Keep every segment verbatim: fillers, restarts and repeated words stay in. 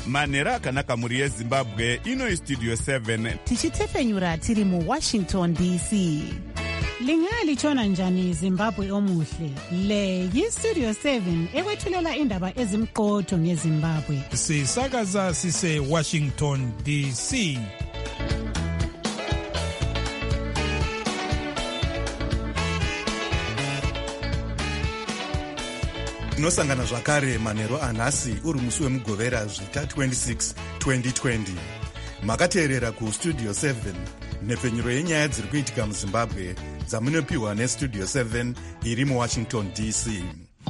manhero akanaka mhuri yezimbabwe. Ino istudio seven tichitefenyura tiri muwashington D C. Lingalitshona njani Zimbabwe omuhle? Le yistudio seven ekwethulela indaba ezimqotho ngeZimbabwe. Sisakaza sise Washington D C. Tinosangana zvakare manhero anhasi uri musi wemugovera zvita twenty-six twenty twenty. Makateerera kustudio seven, nhepfenyuro yenyaya dziri kuitika muZimbabwe dzamunopiwa nestudio seven iri muwashington D C.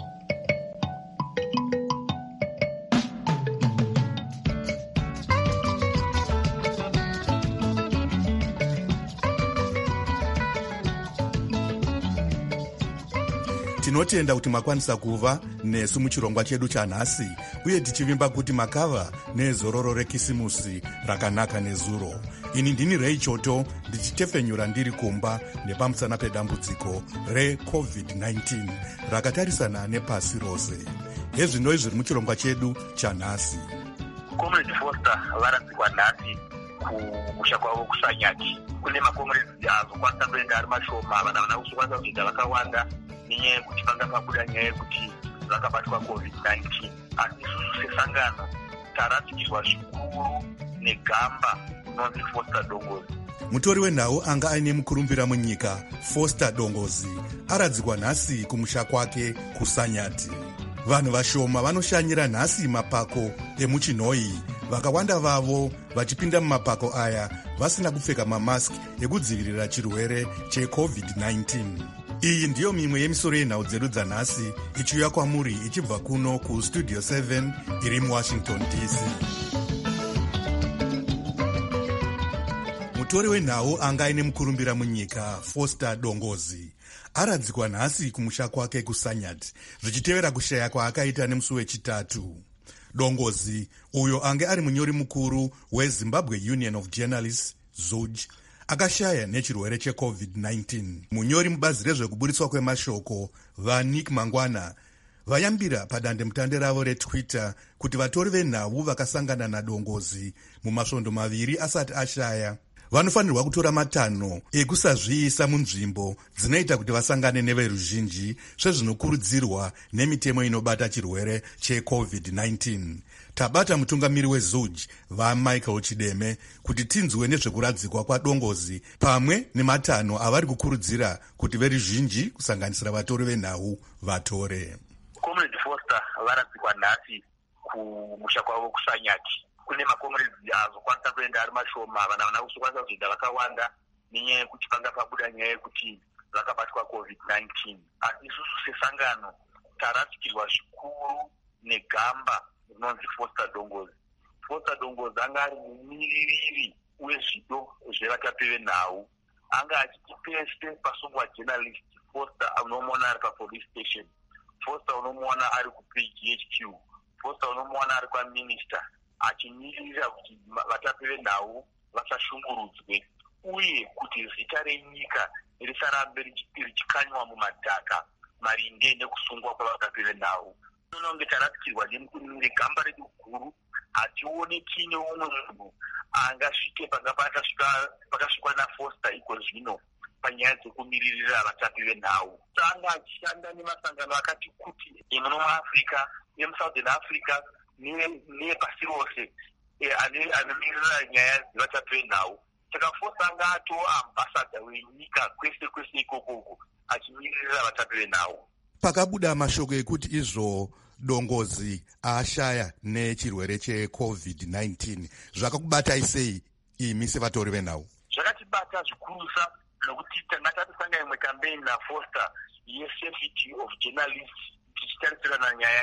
Tinotenda kuti makwanisa kuva nesu muchirongwa chedu chanhasi, uye tichivimba kuti makava nezororo rekisimusi rakanaka nezuro. Ini ndini Ray Choto, ndichitefenyura ndiri kumba nepamusana pedambudziko recovid nineteen rakatarisana nepasi rose. Hezvinoi zviri muchirongwa chedu chanhasi. Comrade Foster varadzikwa nhasi kumusha kwavo kuSanyati. Kune makomrades azokwanisa kuenda ari mashoma, vana vana kuzokwanisa kuita vakawanda nenyaya yekuti panga pabuda nyaya yekuti vakabatwa covid nineteen. Asi isusu sesangano taratsikirwa zvikuru negamba inonzi Foster Dongozi. Mutori wenhau anga aine mukurumbira munyika Foster Dongozi aradzikwa nhasi kumusha kwake kuSanyati. Vanhu vashoma vanoshanyira nhasi mapako emuchinhoi, vakawanda vavo vachipinda mumapako aya vasina kupfeka mamask ekudzivirira chirwere checovid nineteen. Iyi ndiyo mimwe yemisoro yenhau dzedu dzanhasi ichiuya kwamuri ichibva kuno kustudio seven iri muwashington D C. Mutori wenhau anga aine mukurumbira munyika Foster Dongozi aradzikwa nhasi kumusha kwake kuSanyati, zvichitevera kushaya kwaakaita nemusi wechitatu. Dongozi, uyo ange ari munyori mukuru weZimbabwe Union of Journalists Z U J, akashaya nechirwere checovid nineteen. Munyori mubazi rezvekuburitswa kwemashoko vaNick Mangwana vayambira padandemutande ravo reTwitter kuti vatori venhau vakasangana naDongozi mumasvondo maviri asati ashaya vanofanirwa kutora matanho ekusazviisa munzvimbo dzinoita kuti vasangane neveruzhinji sezvinokurudzirwa nemitemo inobata chirwere checovid nineteen. Tabata mutungamiri weZ U J vaMichael Chideme kuti tinzwe nezvekuradzikwa kwaDongozi pamwe nematanho avari kukurudzira kuti veruzhinji kusanganisira vatori venhau vatore. Comrade Foster varadzikwa nhasi kumusha kwavo kuSanyati. Kune makomrades azokwanisa kuenda ari mashoma, vana vana kuzokwanisa kuzoita vakawanda nenyaya yekuti panga pabuda nyaya yekuti vakabatwa covid nineteen. Asi isusu sesangano taratsikirwa zvikuru negamba inonzi Foster Dongozi. Foster Dongozi anga ari mumiririri wezvido zvevatapi venhau. Anga achiti pese pasungwa journalist Foster unomuona ari papolice station, Foster unomuona ari kuP G H Q, Foster unomuona ari kwaminister achimirira kuti vatapi venhau vasashungurudzwe, uye kuti zita renyika risarambe richikanywa mumadhaka maringe nekusungwa kwavatapi venhau. Unonge taratsikirwa negamba redu guru, hationeki neumwe munhu angasvike panga pakasvikwa naFoster iko zvino panyaya dzekumiririra vatapi venhau. Anga achishanda nemasangano akati kuti emuno muAfrica, emuSouthern Africa nepasi rose anomirira nyaya dzevatapi venhau. Saka Foster anga atova ambassador wenyika kwese kwese ikokoko achimiririra vatapi venhau. Pakabuda mashoko ekuti izvo Dongozi ashaya nechirwere checovid nineteen, zvakakubatai sei imi sevatori venhau? Zvakatibata zvikurusa nokuti tanga tatisanga imwe campaign naFoster yesafety of journalists tichitarisirana nyaya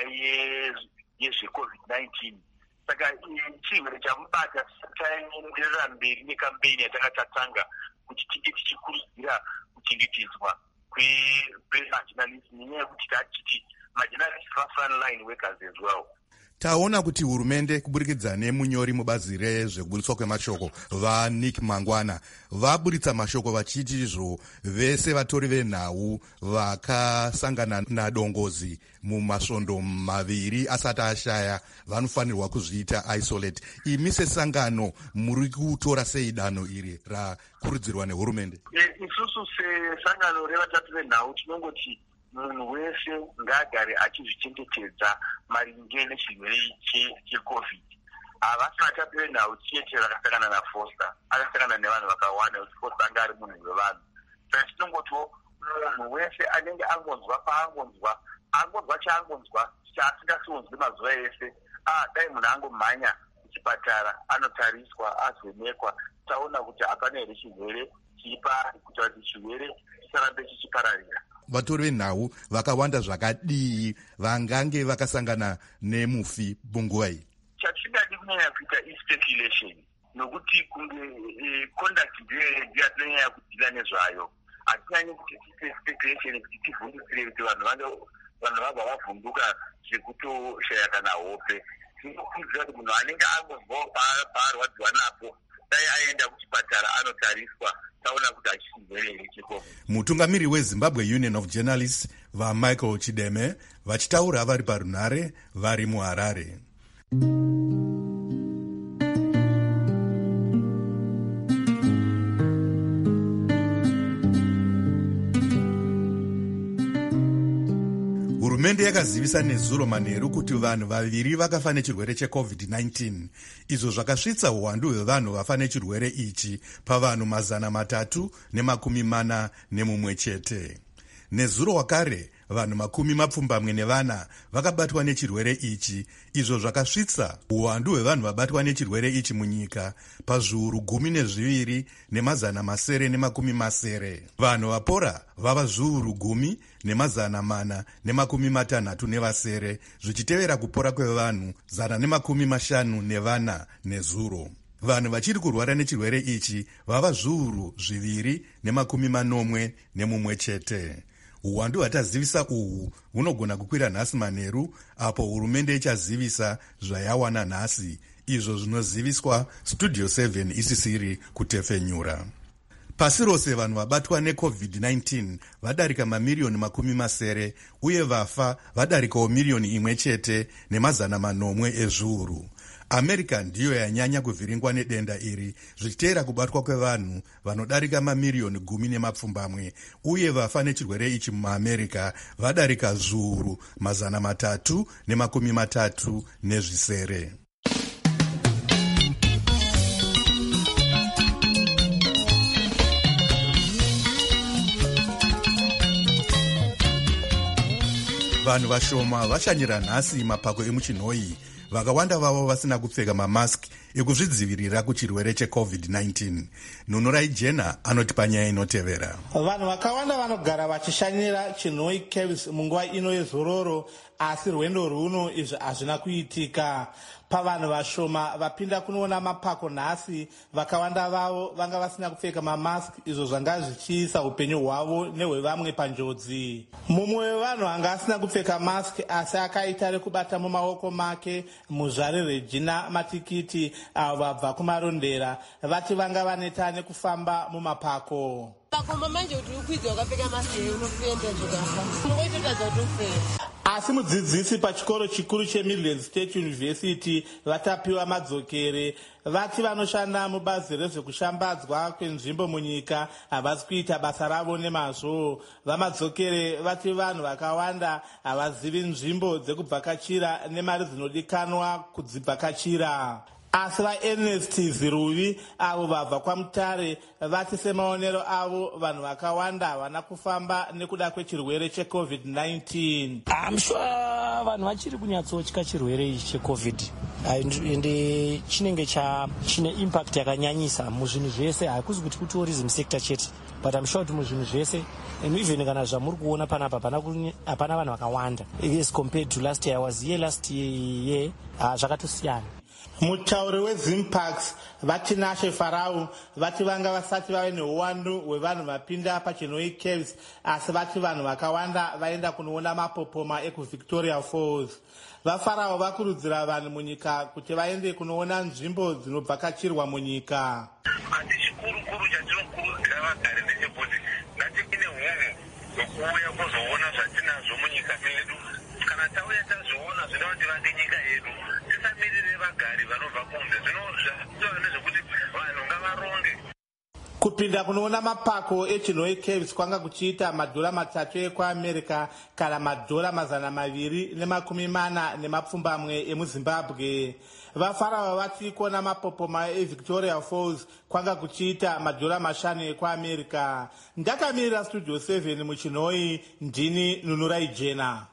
yezvecovid nineteen. Saka chirwere chamubata taenderera mberi necampaign yatanga tatanga kuti tinge tichikurudzira kuchengetedzwa kwemajournalists nenyaya yekuti tachiti majournalists are frontline workers as well. Taona kuti hurumende kuburikidza nemunyori mubazi rezvekuburitswa kwemashoko vaNick Mangwana vaburitsa mashoko vachiti izvo vese vatori venhau vakasangana nadongozi mumasvondo maviri asati ashaya vanofanirwa kuzviita isolate. Imi sesangano muri kutora sei danho iri rakurudzirwa nehurumende? Isusu sesangano revatatu venhau tinongoti munhu wese ngagare achizvichengetedza maringe nechirwere checovid. Havasi vatatu venhau chete vakasangana naFoster, akasangana nevanhu vakawanda kuti Foster anga ari munhu wevanhu. Saka tinongotiwo munhu wese anenge angonzwa paangonzwa angonzwa chaangonzwa chaasingasonzwi mazuva ese, ah dai munhu angomhanya kuchipatara anotariswa azonekwa taona kuti hapana here chirwere chiripa kuita kuti chirwere chisarambe chichipararira. Vatori venhau vakawanda zvakadii vangange vakasangana nemufi munguva iyi? Chatingadi kunyanya kuita ispeculation nokuti kunge conduct ndeyatinonyanya kudhila nezvayo. Hatinyanyi kuti tiite speculation kuti tivhundusire kuti vanhu vanhu vabva vavhunduka zvekutoshaya kana hope. Tinokurudzira kuti munhu anenge angozwawo paarwadziwa napo dai aenda kuchipatara anotariswa taona kuti hachirwere here checovid. Mutungamiri weZimbabwe Union of Journalists vaMichael Chideme vachitaura vari parunhare vari muHarare. Hurumende yakazivisa nezuro manheru kuti vanhu vaviri vakafa nechirwere checovid nineteen. Izvo zvakasvitsa uwandu hwevanhu vafa nechirwere ichi pavanhu mazana matatu nemakumi mana nemumwe chete. Nezuro wakare vanhu makumi mapfumbamwe nevana vakabatwa nechirwere ichi, izvo zvakasvitsa uwandu hwevanhu vabatwa nechirwere ichi munyika pazviuru gumi nezviviri nemazana masere nemakumi masere. Vanhu vapora vava zviuru gumi nemazana mana nemakumi matanhatu nevasere, zvichitevera kupora kwevanhu zana nemakumi mashanu nevana nezuro. Vanhu vachiri kurwara nechirwere ichi vava zviuru zviviri nemakumi manomwe nemumwe chete. Uwandu hwatazivisa uhu hunogona kukwira nhasi manheru apo hurumende ichazivisa zvayawana nhasi, izvo zvinoziviswa Studio seven isisiri kutefenyura. Pasi rose vanhu vabatwa necovid nineteen vadarika mamiriyoni makumi masere uye vafa vadarikawo miriyoni imwe chete nemazana manomwe ezviuru. America ndiyo yanyanya kuvhiringwa nedenda iri zvichiteera kubatwa kwevanhu vanodarika mamiriyoni gumi nemapfumbamwe uye vafa nechirwere ichi muAmerica vadarika zviuru mazana matatu nemakumi matatu nezvisere. Vanhu vashoma vashanyira nhasi mapako emuchinhoi, vakawanda vavo vasina kupfeka mamaski ekuzvidzivirira kuchirwere checovid nineteen. Nunurai Jena anoti panyaya inotevera. Vanhu vakawanda vanogara vachishanyira chinhoi caves munguva ino yezororo, asi rwendo runo izvi hazvina kuitika. Pavanhu vashoma vapinda kunoona mapako nhasi, vakawanda vavo vanga vasina kupfeka mamaski, izvo zvanga zvichiisa upenyu hwavo nehwevamwe panjodzi. Mumwe wevanhu anga asina kupfeka maski asi akaita rekubata mumaoko make muzvare Regina matikiti avo vabva kumarondera vati vanga vaneta nekufamba mumapako. Asi mudzidzisi pachikoro chikuru cheMidland State University vatapiwa madzokere vati vanoshanda mubazi rezvekushambadzwa kwenzvimbo munyika havasi kuita basa ravo nemazvo. Vamadzokere vati vanhu vakawanda havazivi nzvimbo dzekubvakachira nemari dzinodikanwa kudzibvakachira. Asi vaErnest Ziruvi avo vabva kwaMutare vati semaonero avo vanhu vakawanda havana kufamba nekuda kwechirwere checovid nineteen. I'm sure vanhu vachiri kunyatsotya chirwere ichi checovid ende chinenge chine impact yakanyanyisa muzvinhu zvese, hakuzi kuti kuti tourism sector chete, but I'm sure kuti muzvinhu zvese, and even kana zvamuri kuona panapa hapana vanhu vakawanda as compared to last year. I was here last year, zvakatosiyana. mutauri wezimparks vatinashe farau vati vanga vasati vave neuwandu hwevanhu vapinda pachinoi caves, asi vati vanhu vakawanda vaenda kunoona mapopoma ekuvictoria falls. Vafarao vakurudzira vanhu munyika kuti vaende kunoona nzvimbo dzinobvakachirwa munyika. Asi chikuru-kuru chatinokurudzira vagari ndechekuti ngative nehunhu hwekuuya kuzoona zvatinazvo munyika medu. Kana tauya tazviona zvinotivake nyika yedu, tisamirire vagari vanobva kunze. Zvinova nezvekuti vanhu ngavaronge. Kupinda kunoona mapako echinoi caves kwanga kuchiita madhora matatu ekuamerica kana madhora mazana maviri nemakumi mana nemapfumbamwe emuzimbabwe. Vafarao vati kuona mapopoma evictoria falls kwanga kuchiita madhora mashanu ekuamerica. Ndakamirira studio seven muchinoi, ndini Nunurai Jena.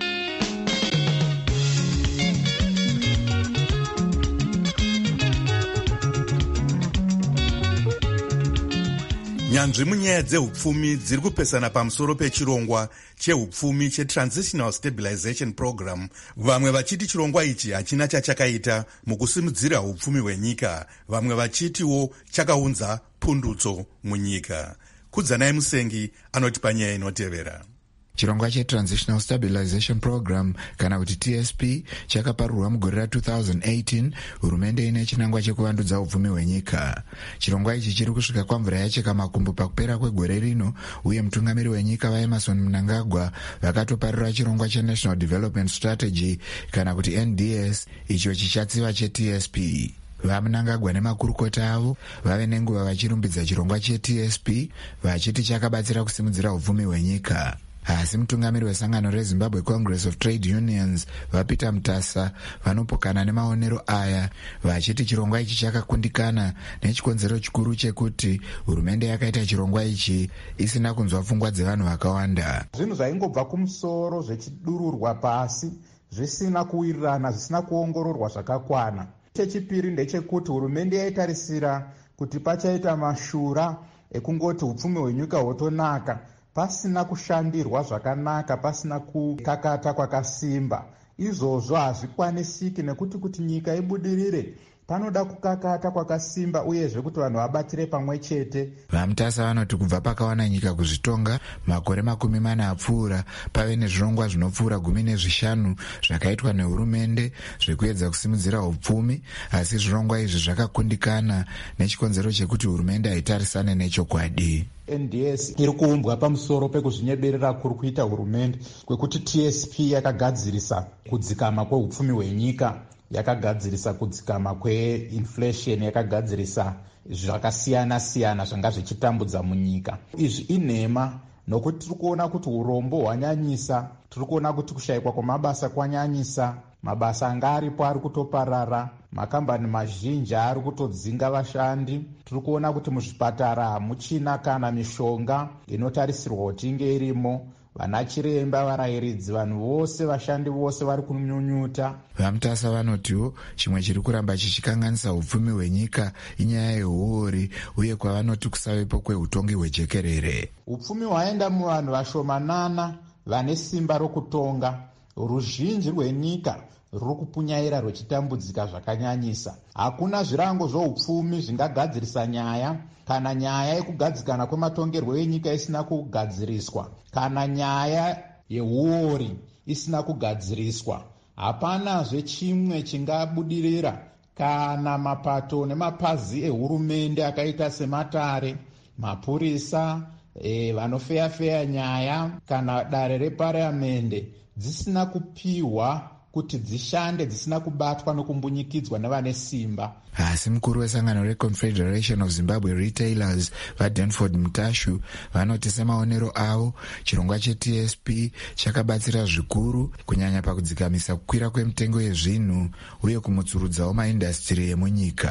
Nyanzvi munyaya dzehupfumi dziri kupesana pamusoro pechirongwa chehupfumi cheTransitional Stabilization Program, vamwe vachiti chirongwa ichi hachina chachakaita mukusimudzira hupfumi hwenyika, vamwe vachitiwo chakaunza pundutso munyika. Kudzanai Musengi anoti panyaya inotevera. Chirongwa cheTransitional Stabilization Program kana kuti T S P chakaparurwa mugore ra two thousand eighteen. Hurumende ine chinangwa chekuvandudza upfumi hwenyika. Chirongwa ichi chiri kusvika kwamvura yacheka makumbo pakupera kwegore rino, uye mutungamiri wenyika vaEmerson Mnangagwa vakatoparura chirongwa cheNational Development Strategy kana kuti N D S, icho chichatsiva cheT S P. vaMnangagwa nemakurukota avo vave nenguva vachirumbidza chirongwa cheT S P vachiti chakabatsira kusimudzira upfumi hwenyika. Asi mutungamiri wesangano reZimbabwe Congress of Trade Unions vaPeter Mutasa vanopokana nemaonero aya, vachiti chirongwa ichi chakakundikana nechikonzero chikuru chekuti hurumende yakaita chirongwa ichi isina kunzwa pfungwa dzevanhu vakawanda. Zvinhu zvaingobva kumusoro zvichidururwa pasi zvisina kuwirirana, zvisina kuongororwa zvakakwana. Chechipiri ndechekuti hurumende yaitarisira kuti pachaita mashura ekungoti upfumi hwenyika hwotonaka pasina kushandirwa zvakanaka, pasina kukakata kwakasimba. Izvozvo hazvikwanisiki nekuti kuti nyika ibudirire panoda kukakata kwakasimba, uyezve kuti vanhu vabatire pamwe chete. VaMutasa vanoti kubva pakawana nyika kuzvitonga makore makumi mana apfuura, pave nezvirongwa zvinopfuura gumi nezvishanu zvakaitwa nehurumende zvekuedza kusimudzira upfumi, asi zvirongwa izvi zvakakundikana nechikonzero chekuti hurumende haitarisane nechokwadi. N D S iri kuumbwa pamusoro pekuzvinyeberera kuri kuita hurumende kwekuti T S P yakagadzirisa kudzikama kweupfumi hwenyika, yakagadzirisa kudzikama kweinflation, yakagadzirisa zvakasiyana siyana zvanga zvichitambudza munyika. Izvi inhema nokuti tiri kuona kuti urombo hwanyanyisa, tiri kuona kuti kushayikwa kwamabasa kwanyanyisa, mabasa anga aripo ari kutoparara, makambani mazhinji ari kutodzinga vashandi. Tiri kuona kuti muzvipatara hamuchina kana mishonga inotarisirwa kuti inge irimo. Vana chiremba, varayiridzi, vanhu vose, vashandi vose vari kunyunyuta. VaMutasa vanotiwo chimwe chiri kuramba chichikanganisa upfumi hwenyika inyaya yehuori, uye kwavanoti kusavepo kweutongi hwejekerere. Upfumi hwaenda muvanhu vashomanana vane simba rokutonga. Ruzhinji rwenyika ruri kupunyaira rwechitambudzika zvakanyanyisa. Hakuna zvirango zvoupfumi zvingagadzirisa nyaya, kana nyaya yekugadzikana kwematongerwo enyika isina kugadziriswa, kana nyaya yehuori isina kugadziriswa. Hapanazve chimwe chingabudirira kana mapato nemapazi ehurumende akaita sematare, mapurisa, e, vanofeya-feya nyaya kana dare reparliamende dzisina kupiwa kuti dzishande, dzisina kubatwa nokumbunyikidzwa nevane simba. Asi mukuru wesangano reConfederation of Zimbabwe Retailers vaDanford Mutashu vanoti semaonero avo chirongwa cheT S P chakabatsira zvikuru kunyanya pakudzikamisa kukwira kwemitengo yezvinhu uye kumutsurudzawo maindastiri emunyika.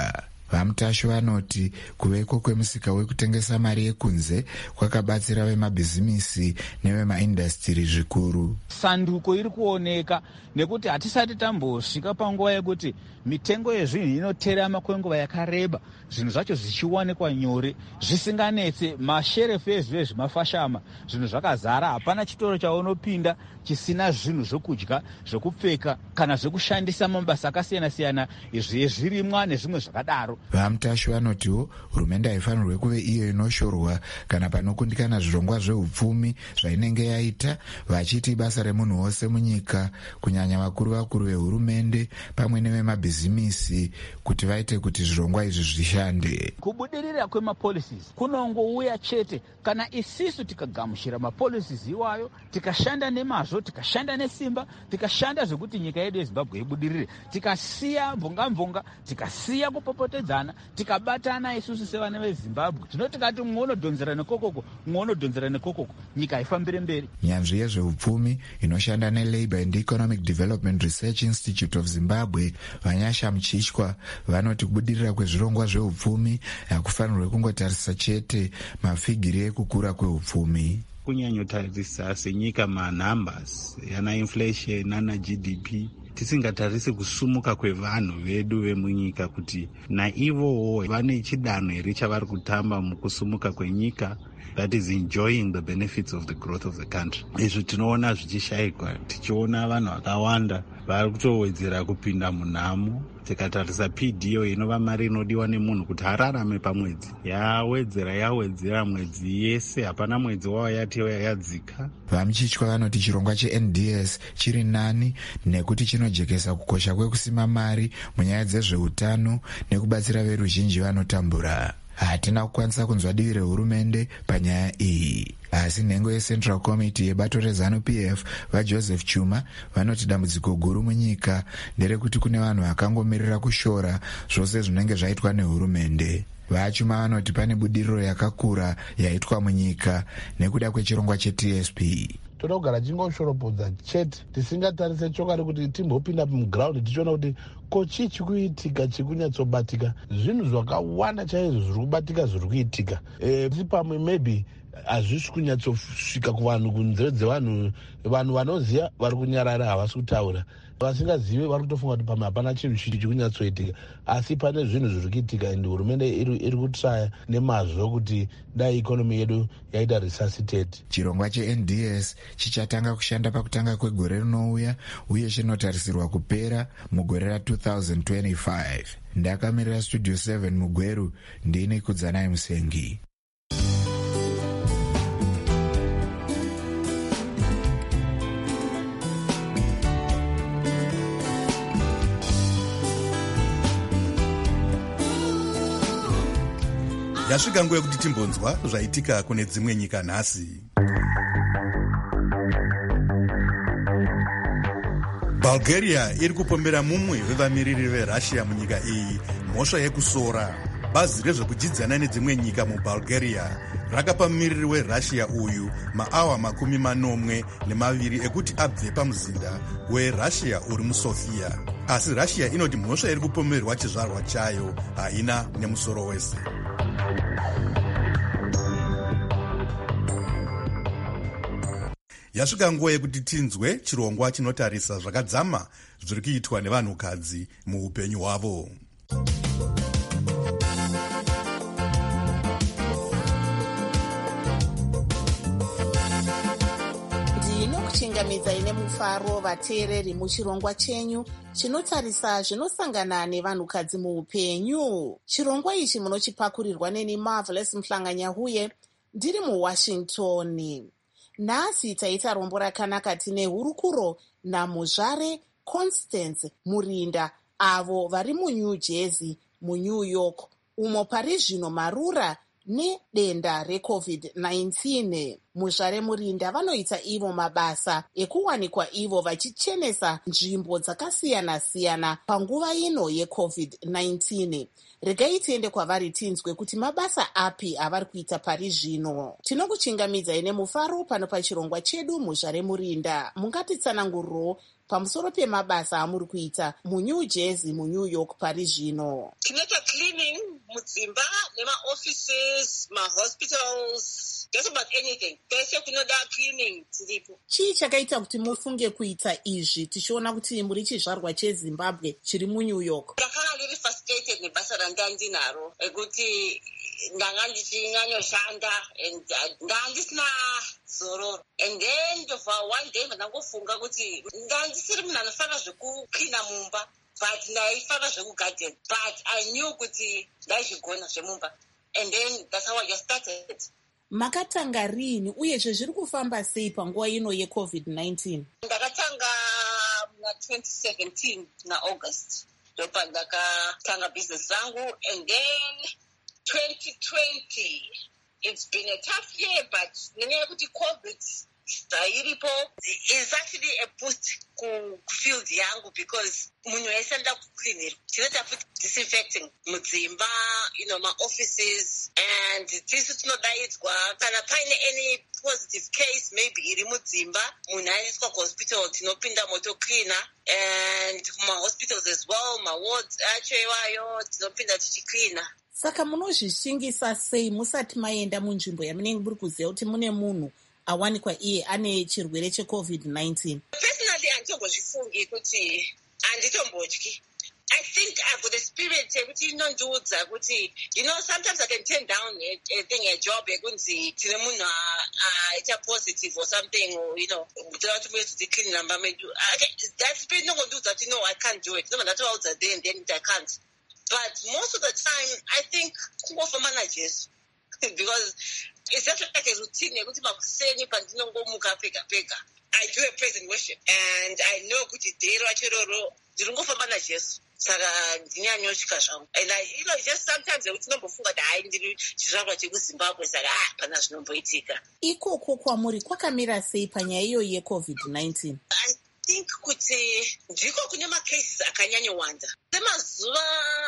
Vamutasho vanoti kuveko kwemusika wekutengesa mari yekunze kwakabatsira vemabhizimisi nevemaindastiri zvikuru. Sanduko iri kuoneka nekuti hatisati tambosvika panguva yekuti mitengo yezvinhu inotera makwenguva yakareba, zvinhu zvacho zvichiwanikwa nyore zvisinganetse. Masherefu ezvive zvemafashama zvinhu zvakazara, hapana chitoro chaunopinda chisina zvinhu zvokudya, zvokupfeka kana zvokushandisa mabasa akasiyana-siyana ezvirimwa nezvimwe zvakadaro. Vamutasho vanotiwo hurumende haifanirwe kuve iyo inoshorwa kana panokundikana zvirongwa zveupfumi zvainenge yaita, vachiti basa remunhu wose munyika, kunyanya vakuru vakuru vehurumende pamwe nevemabhizimisi, kuti vaite kuti zvirongwa izvi zvishande. Kubudirira kwemapolicies kunongouya chete kana isisu tikagamushira mapolicies iwayo, tikashanda nemazvo, tikashanda nesimba, tikashanda zvekuti nyika yedu yeZimbabwe ibudirire, tikasiya mvonga-mvonga, tikasiya kupopotedzana, tikabatana isusu sevana veZimbabwe, zvinoti kati mumwe unodhonzera nekokoko, mumwe unodhonzera nekokoko, nyika haifambire mberi. Nyanzvi yezveupfumi inoshanda neLabour and Economic Development Research Institute of Zimbabwe, Vanyasha Mchichwa, vanoti kubudirira kwezvirongwa zveupfumi hakufanirwe kungotarisa chete mafigiri ekukura kweupfumi. Kunyanyotarisa senyika manumbers yana inflation nana G D P, tisingatarisi kusumuka kwevanhu vedu vemunyika kuti naivowo vane chidanho here chavari kutamba mukusumuka kwenyika, that is enjoying the benefits of the growth of the country. Izvi tinoona zvichishayikwa, tichiona vanhu vakawanda vari kutowedzera kupinda munhamo. Tikatarisa P D iyo inova mari inodiwa nemunhu kuti ararame pamwedzi, yawedzera yawedzera mwedzi yese, hapana mwedzi wao yati yadzika. Vamuchichwa vanoti chirongwa cheN D S chiri nani nekuti chinojekesa kukosha kwekusima mari munyaya dzezveutano nekubatsira veruzhinji vanotambura. Hatina kukwanisa kunzwa divi rehurumende panyaya iyi, asi nhengo yeCentral Committee yebato reZanu P F vaJoseph Chuma vanoti dambudziko guru munyika nderekuti kune vanhu vakangomirira kushora zvose zvinenge zvaitwa nehurumende. Vachuma vanoti pane budiriro yakakura yaitwa munyika nekuda kwechirongwa cheT S P. Toda kugara tingoshoropodza chete, tisingatarise chokwadi kuti timbopinda muground tichiona kuti ko chii chikuitika chikunyatsobatika. Zvinhu zvakawanda chaizvo zviri kubatika zviri kuitika, si pamwe maybe hazvisi kunyatsosvika kuvanhu, kunzeve dzevanhu. Vanhu vanoziva vari kunyarara, havasi kutaura. Vasingazivi vari kutofunga kuti pamwe hapana chinhu chiri kunyatsoitika, asi pane zvinhu zviri kuitika, ende hurumende iri kutraya nemazvo kuti dai ikonomi yedu yaita resuscitate. Chirongwa cheN D S chichatanga kushanda pakutanga kwegore rinouya uye chinotarisirwa kupera mugore ra two thousand twenty-five. Ndakamirira Studio seven Mugweru, ndini Kudzanai Musengi. Yasvika nguva yekuti timbonzwa zvaitika kune dzimwe nyika nhasi. Bulgaria iri kupombera mumwe wevamiriri veRussia munyika iyi mhosva yekusora. Bazi rezvekudzidzana nedzimwe nyika muBulgaria rakapa mumiriri weRussia uyu maawa makumi manomwe nemaviri ekuti abve pamuzinda weRussia uri muSofia. Asi Russia inoti mhosva iri kupomberwa chizvarwa chayo haina nemusoro wese. Yasvika nguva yekuti tinzwe chirongwa chinotarisa zvakadzama zviri kuitwa nevanhukadzi muupenyu hwavo. Ndinokuchingamidza ine mufaro vateereri muchirongwa chenyu chinotarisa zvinosangana nevanhukadzi muupenyu. Chirongwa ichi munochipakurirwa neni Marvelous Mhlanganyahuye, ndiri muWashington. Nhasi taita rombo rakanaka tine hurukuro namuzvare Constance Murinda avo vari muNew Jersey muNew York, umo pari zvino marura nedenda reCovid nineteen. Muzvare Murinda vanoita ivo mabasa ekuwanikwa ivo vachichenesa nzvimbo dzakasiyana-siyana panguva ino yeCovid nineteen. Regai tiende kwavari tinzwe kuti mabasa api avari kuita pari zvino. Tinokuchingamidzai nemufaro pano pachirongwa chedu muzvare Murinda. Mungatitsananguriro pamusoro pemabasa amuri kuita muNew Jersey, muNew York pari zvino. Tinoita cleaning mudzimba nemaoffices, mahospitals, just about anything. Pese kunoda cleaning tiripo. Chii chakaita kuti mufunge kuita izvi tichiona kuti muri chizvarwa cheZimbabwe chiri muNew York? Ndakanga ndiri frustrated nebasa ranga ndinaro ekuti ndanga ndichinyanyoshanda and ndandisina zororo, and then ndobva one day ndangofunga kuti ndandisiri munhu anofanira zvekucleana mumba, but ndaifanira zvekugarden, but I knew kuti ndaizvigona zvemumba, and then that's how I just started. Makatanga rini uyezve zviri kufamba sei panguva ino yecovid nineteen? Ndakatanga muna twenty seventeen na August ndopa ndakatanga business zangu, and then twenty twenty it's been a tough year, but nenyaya yekuti covid iripo is actually a boost ku field yangu because munhu wese anoda kucleanirwa. Tinoita futi disinfecting mudzimba, you know, my offices, and tisu tinodaidzwa kana paine any positive case maybe iri mudzimba munhu aiswa kuhospital tinopinda moto cleaner, and kuma hospitals as well, ma wards acho iwayo tinopinda tichicleaner. Saka munozvishingisa sei musati maenda munzvimbo yamunenge muri kuziva kuti mune munhu awanikwa iye ane chirwere checovid nineteen? Personally, handitombozvifungi kuti handitombotyi. I think I've got the spirit yekuti inondiudza kuti, you know, sometimes I can turn down a, a thing, a job ekunzi tine munhu aita positive or something, or, you know, toda kuti muye kuti clean number medu. That spirit inongondiudza kuti no, I can't do it. No, ndatovaudza then, then I can't. But most of the time, I think kungofamba naJesu. Because it's just like a routine yekuti makuseni pandinongomuka pega pega. I do a praise and worship, and I know kuti dero achiroro ndiringofamba naJesu. Saka ndinyanyosvika zvangu. And I, you know, just sometimes yekuti nombofunga kuti hai ndiri chizvarwa chekuZimbabwe, saka ah, pana zvinomboitika. Ikoko kwamuri kwakamira sei panyaya iyo yecovid nineteen? I think kuti ndiko kune macases akanyanyowanda. Semazuva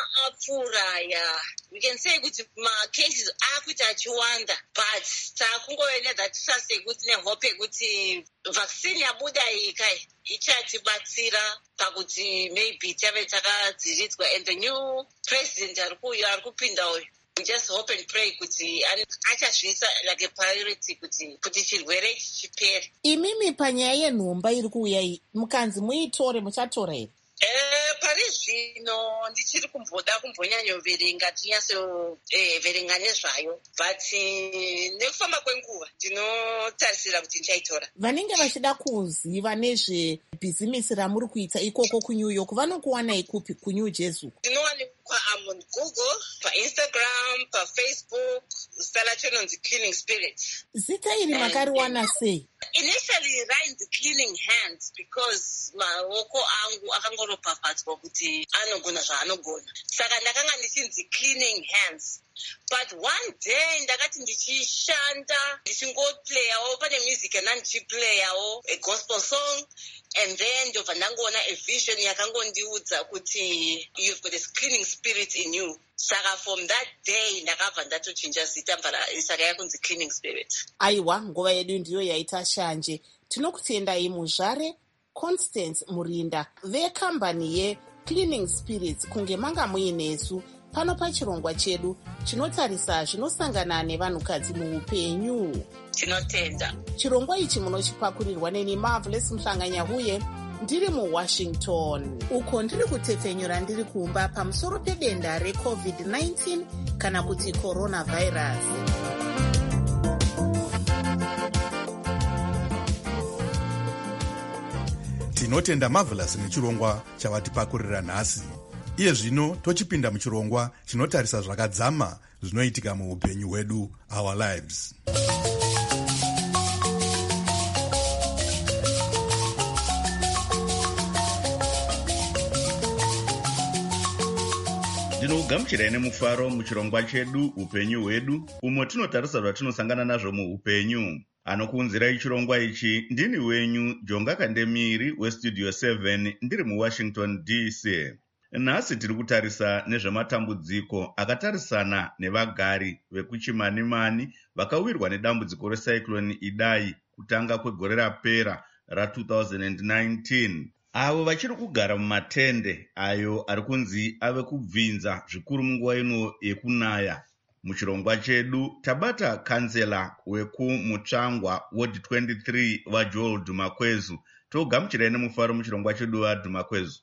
apfuuraya, we can say kuti macases akuita achiwanda, but takungovene dhatisase kuti nehope yekuti vaccine yabuda iyi kai ichatibatsira pakuti maybe tave takadziridzwa, and the new president ari kuuya ari kupinda uyu, we just hope and pray kuti achazviisa like a priority kuti kuti chirwere ichi chipere. Imimi panyaya yenhomba iri kuuya iyi mukanzi muitore, muchatora here? Eh, pari zvino ndichiri kumboda kumbonyanyoverenga tinyatsoverenga nezvayo, but nekufamba kwenguva ndinotarisira kuti ndichaitora. Vanenge vachida kuziva nezvebhizimisi ramuri kuita ikoko kuNew York vanokuwanai kupi kuNew Jersey? Ndinowanikwa am on Google, paInstagram, paFacebook, stala chinonzi Cleaning Spirit. Zita iri makariwana sei? Initially rainzi Cleaning Hands because maoko angu akangoropafadzwa kuti anogona zvaanogona, saka ndakanga ndichinzi Cleaning Hands. But one day ndakati ndichishanda ndichingoplayawo, pane music yandandichiplayawo a gospel song, and then ndobva ndangoona a vision yakangondiudza kuti you've got a cleaning spirit in you. Saka from that day ndakabva ndatochinja zita saka yakunzi Cleaning Spirit. Aiwa, nguva yedu ndiyo yaita shanje. Tinokutendai muzvare Constance Murinda vekambani yeCleaning Spirits kunge manga muinesu pano pachirongwa chedu chinotarisa zvinosangana nevanhukadzi muupenyu. Tinotenda. Chirongwa ichi munochipakurirwa neni Marvelous Mhlanganyahuye ndiri muWashington, uko ndiri kutefenyura ndiri kumba pamusoro pedenda recovid nineteen kana kuti coronavirus. Tinotenda Marvelous nechirongwa chavatipakurira nhasi. Iye zvino tochipinda muchirongwa chinotarisa zvakadzama zvinoitika muupenyu hwedu, our lives. Ndinokugamuchirai nemufaro muchirongwa chedu upenyu hwedu, umo tinotarisa zvatinosangana nazvo muupenyu. Anokuunzirai chirongwa ichi ndini wenyu Jonga Kandemiri westudio seven ndiri muWashington D C. Nhasi tiri kutarisa nezvematambudziko akatarisana nevagari vekuChimanimani vakawirwa nedambudziko recyclone Idai kutanga kwegore rapera ra two thousand nineteen. avo vachiri kugara mumatende ayo ari kunzi ave kubvinza zvikuru munguva ino yekunaya. Muchirongwa chedu tabata kansela wekumutsvangwa ward twenty-three vaJoel Dhumakwezu. Togamuchirai nemufaro muchirongwa chedu vaDhumakwezu.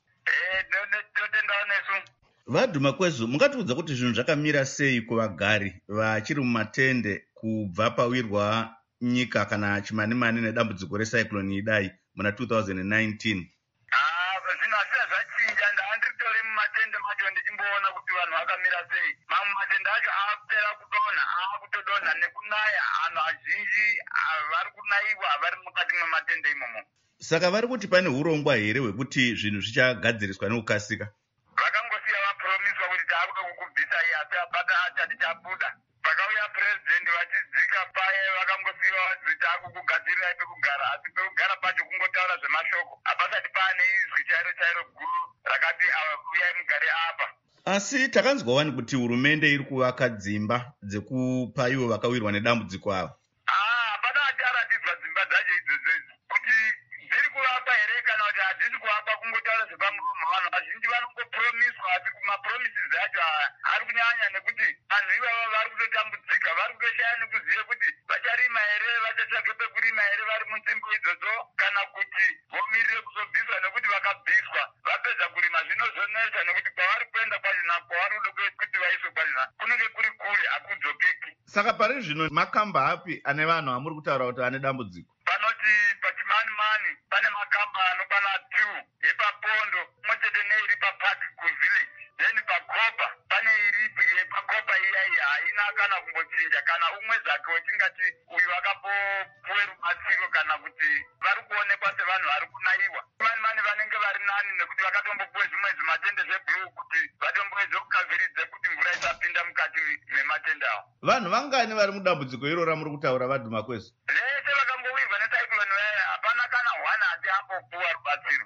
VaDhumakwezu, mungatiudza kuti zvinhu zvakamira sei kuvagari vachiri mumatende kubva pawirwa nyika kana chimanimani nedambudziko recyclone Idai muna two thousand nineteen? Zvinhu hazvina zvachinja. Ndanditori mumatende macho ndichimboona kuti vanhu vakamira sei. Mamwe matende acho aapera kudonha, aakutodonha nekunaya. Vanhu vazhinji vari kunaiwa vari mukati mematende imomo. Saka vari kuti pane urongwa here hwekuti zvinhu zvichagadziriswa nekukasika? Vakangosiya vapromiswa kuti taakuda kukubvisa iyi asi apana achati chabuda. Pakauya purezidendi vachidzika paye vakangosiya kuti taakukugadzirirai pekugara, asi pekugara pacho kungotaura zvemashoko. Hapasati paane izwi chairo chairo guru rakati uyai mugare apa. Asi takanzwa wani kuti hurumende iri kuvaka dzimba dzekupa ivo vakawirwa nedambudziko ava. Hapana acharatidzwa dzimba dzacho idzodzo kuti dziri kuvakwa here kana kuti hadzisi kuvakwa, kungotaura zvepamuromo. Vanhu vazhinji vanongopromiswa asi mapromises acho ari kunyanya nekuti vanhu ivavo vari kutotambudzika, vari kutoshaya nekuziva kuti vacharima here, vachatsvage pekurima here vari munzvimbo idzodzo, kana kuti vomirire kuzobviswa nekuti vakabviswa vapedza kurima zvinozonetsa nekuti kwavari kuenda kwachona, kwavari kuda kuti vaiswe kwachona kunenge kuri kure, hakudzokeki. Saka pari zvino makamba api ane vanhu amuri kutaura kuti ane dambudziko? Panoti pachimanimani pane makamba anokwana two yepapondo mwechete neiri papark kuvillage, then pakopa pane iripi yepakopa iyai haina kana kumbochinja, kana umwe zvake wechingati uyu akapopuwe rubatsiro kana kuti vari kuonekwa sevanhu vari kunaiwa. Manimani vanenge vari nani nekuti vakatombopuwe zvimwe zvimatende zveblue kuti vatomboedze kukaviridze kuti mvura isapinda mukati mematende avo. Vanhu vangani vari mudambudziko irora muri kutaura vaDhumakwezu? Vese vakangowirwa necyclone vaya hapana kana one ati ambopuwa rubatsiro.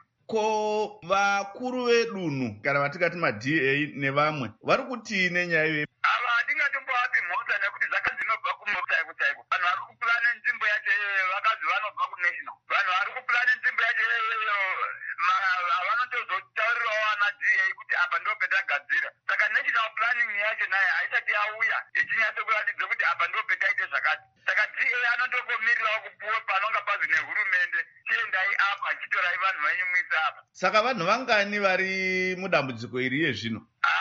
Ko vakuru vedunhu kana vatikati ma-D A nevamwe vari kuti nenyaya iyoyi? Ava hatingatombovapi mhosva nekuti zvaka dzinobva kumotaiko taiko. Vanhu vari kupulane nzvimbo yacho iyoyo vakazi vanobva kunational. Vanhu vari kupulane nzvimbo yacho iyoyo vanotozotaurirawo ana D A kuti apa ndo petagadzira. Saka national planning yacho nayo haisati yauya ichinyatsokuratidza kuti apa ndo petaite zvakati. Saka D A anotongomirirawo kupuwe panonga pazi nehurumende, chiendai apa chitorai vanhu venyu muise apa. Saka vanhu vangani vari mudambudziko iri iye zvino?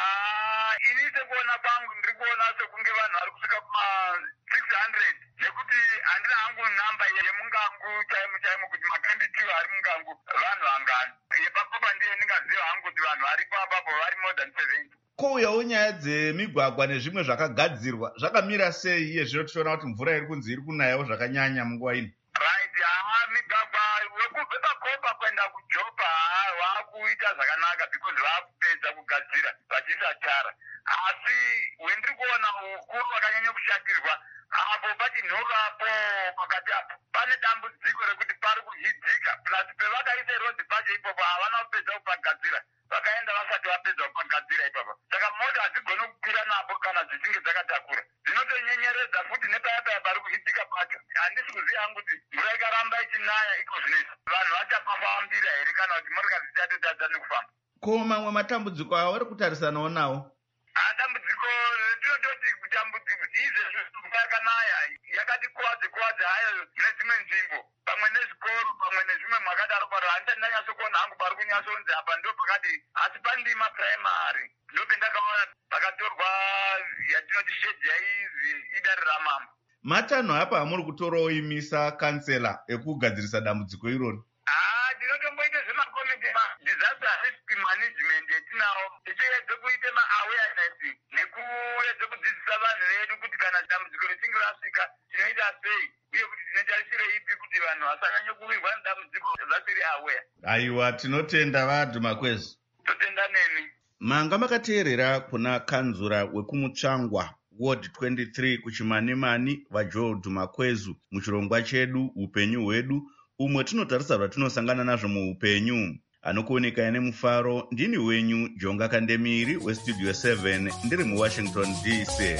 Ini sekuona kwangu ndiri kuona sekunge vanhu vari kusvika kuma six hundred, nekuti handina hangu namba yemungangu chaimo chaimo kuti makanditiu ari mungangu vanhu vangani. Yepakopa ndiye ndingaziva hangu kuti vanhu varipo apapo vari more than seventy. Kouyawo nyaya dzemigwagwa nezvimwe zvakagadzirwa zvakamira sei iye zvino tichiona kuti mvura iri kunzi iri kunayawo zvakanyanya munguva ino? Right, haa migwagwa wekubve pakopa kuenda kuJopa vakuita zvakanaka because vakupedza kugadzira vachiisa tara. Asi wendiri kuona ukuru wakanyanya kushatirwa apo pachinhokapo pakati apo pane dambudziko rekuti pari kuhidzika, plus pevakaisa rodhi pacho ipopo havana kupedza kupagadzira, vakaenda vasati vapedza kupagadzira ipapo. Saka mota hadzigoni kukwira napo kana dzichinge dzakatakura, dzinotonyenyeredza futi nepayapaya pari kuhidzika pacho. Handisi kuziva hangu kuti mvura ikaramba ichinaya iko zvinezvi vanhu vachapafambira here kana kuti motokari dzichatotadza nekufamba. Ko mamwe matambudziko avo vari kutarisanawo nawo? Dambudziko tinototi kutambudziko izvezvi mvura yakanaya yakati kuwadze kuwadze hayo nedzimwe nzvimbo, pamwe nezvikoro, pamwe nezvimwe mwakadaro paro. Handisati ndanyatsokuona hangu pari kunyatsonzi apa ndo pakati, asi pandima primary ndo pendakaona pakatorwa yatinoti shedhi yaizi idare ramambo. Matanho apa amuri kutorawo imisa kansela ekugadzirisa dambudziko irori? Tinotomboite zvemakomiti disaster risk management etinawo, tichiedze kuite ma-awareness nekuedze kudzidzisa vanhu vedu kuti kana dambudziko richinge rasvika tinoita sei uye kuti tinotarisire ipi kuti vanhu vasanyanye kuwirwa nedambudziko vasiri aware. Aiwa, tinotenda vaDhumakwezu. Totenda nemi. Manga makateerera kuna kanzura wekumutsvangwa ward twenty-three kuchimanimani vaJoel Dhumakwezu muchirongwa chedu upenyu hwedu, umwe tinotarisa zvatinosangana nazvo muupenyu. Anokuoneka ine mufaro ndini wenyu Jonga Kandemiri westudio seven ndiri muWashington D C.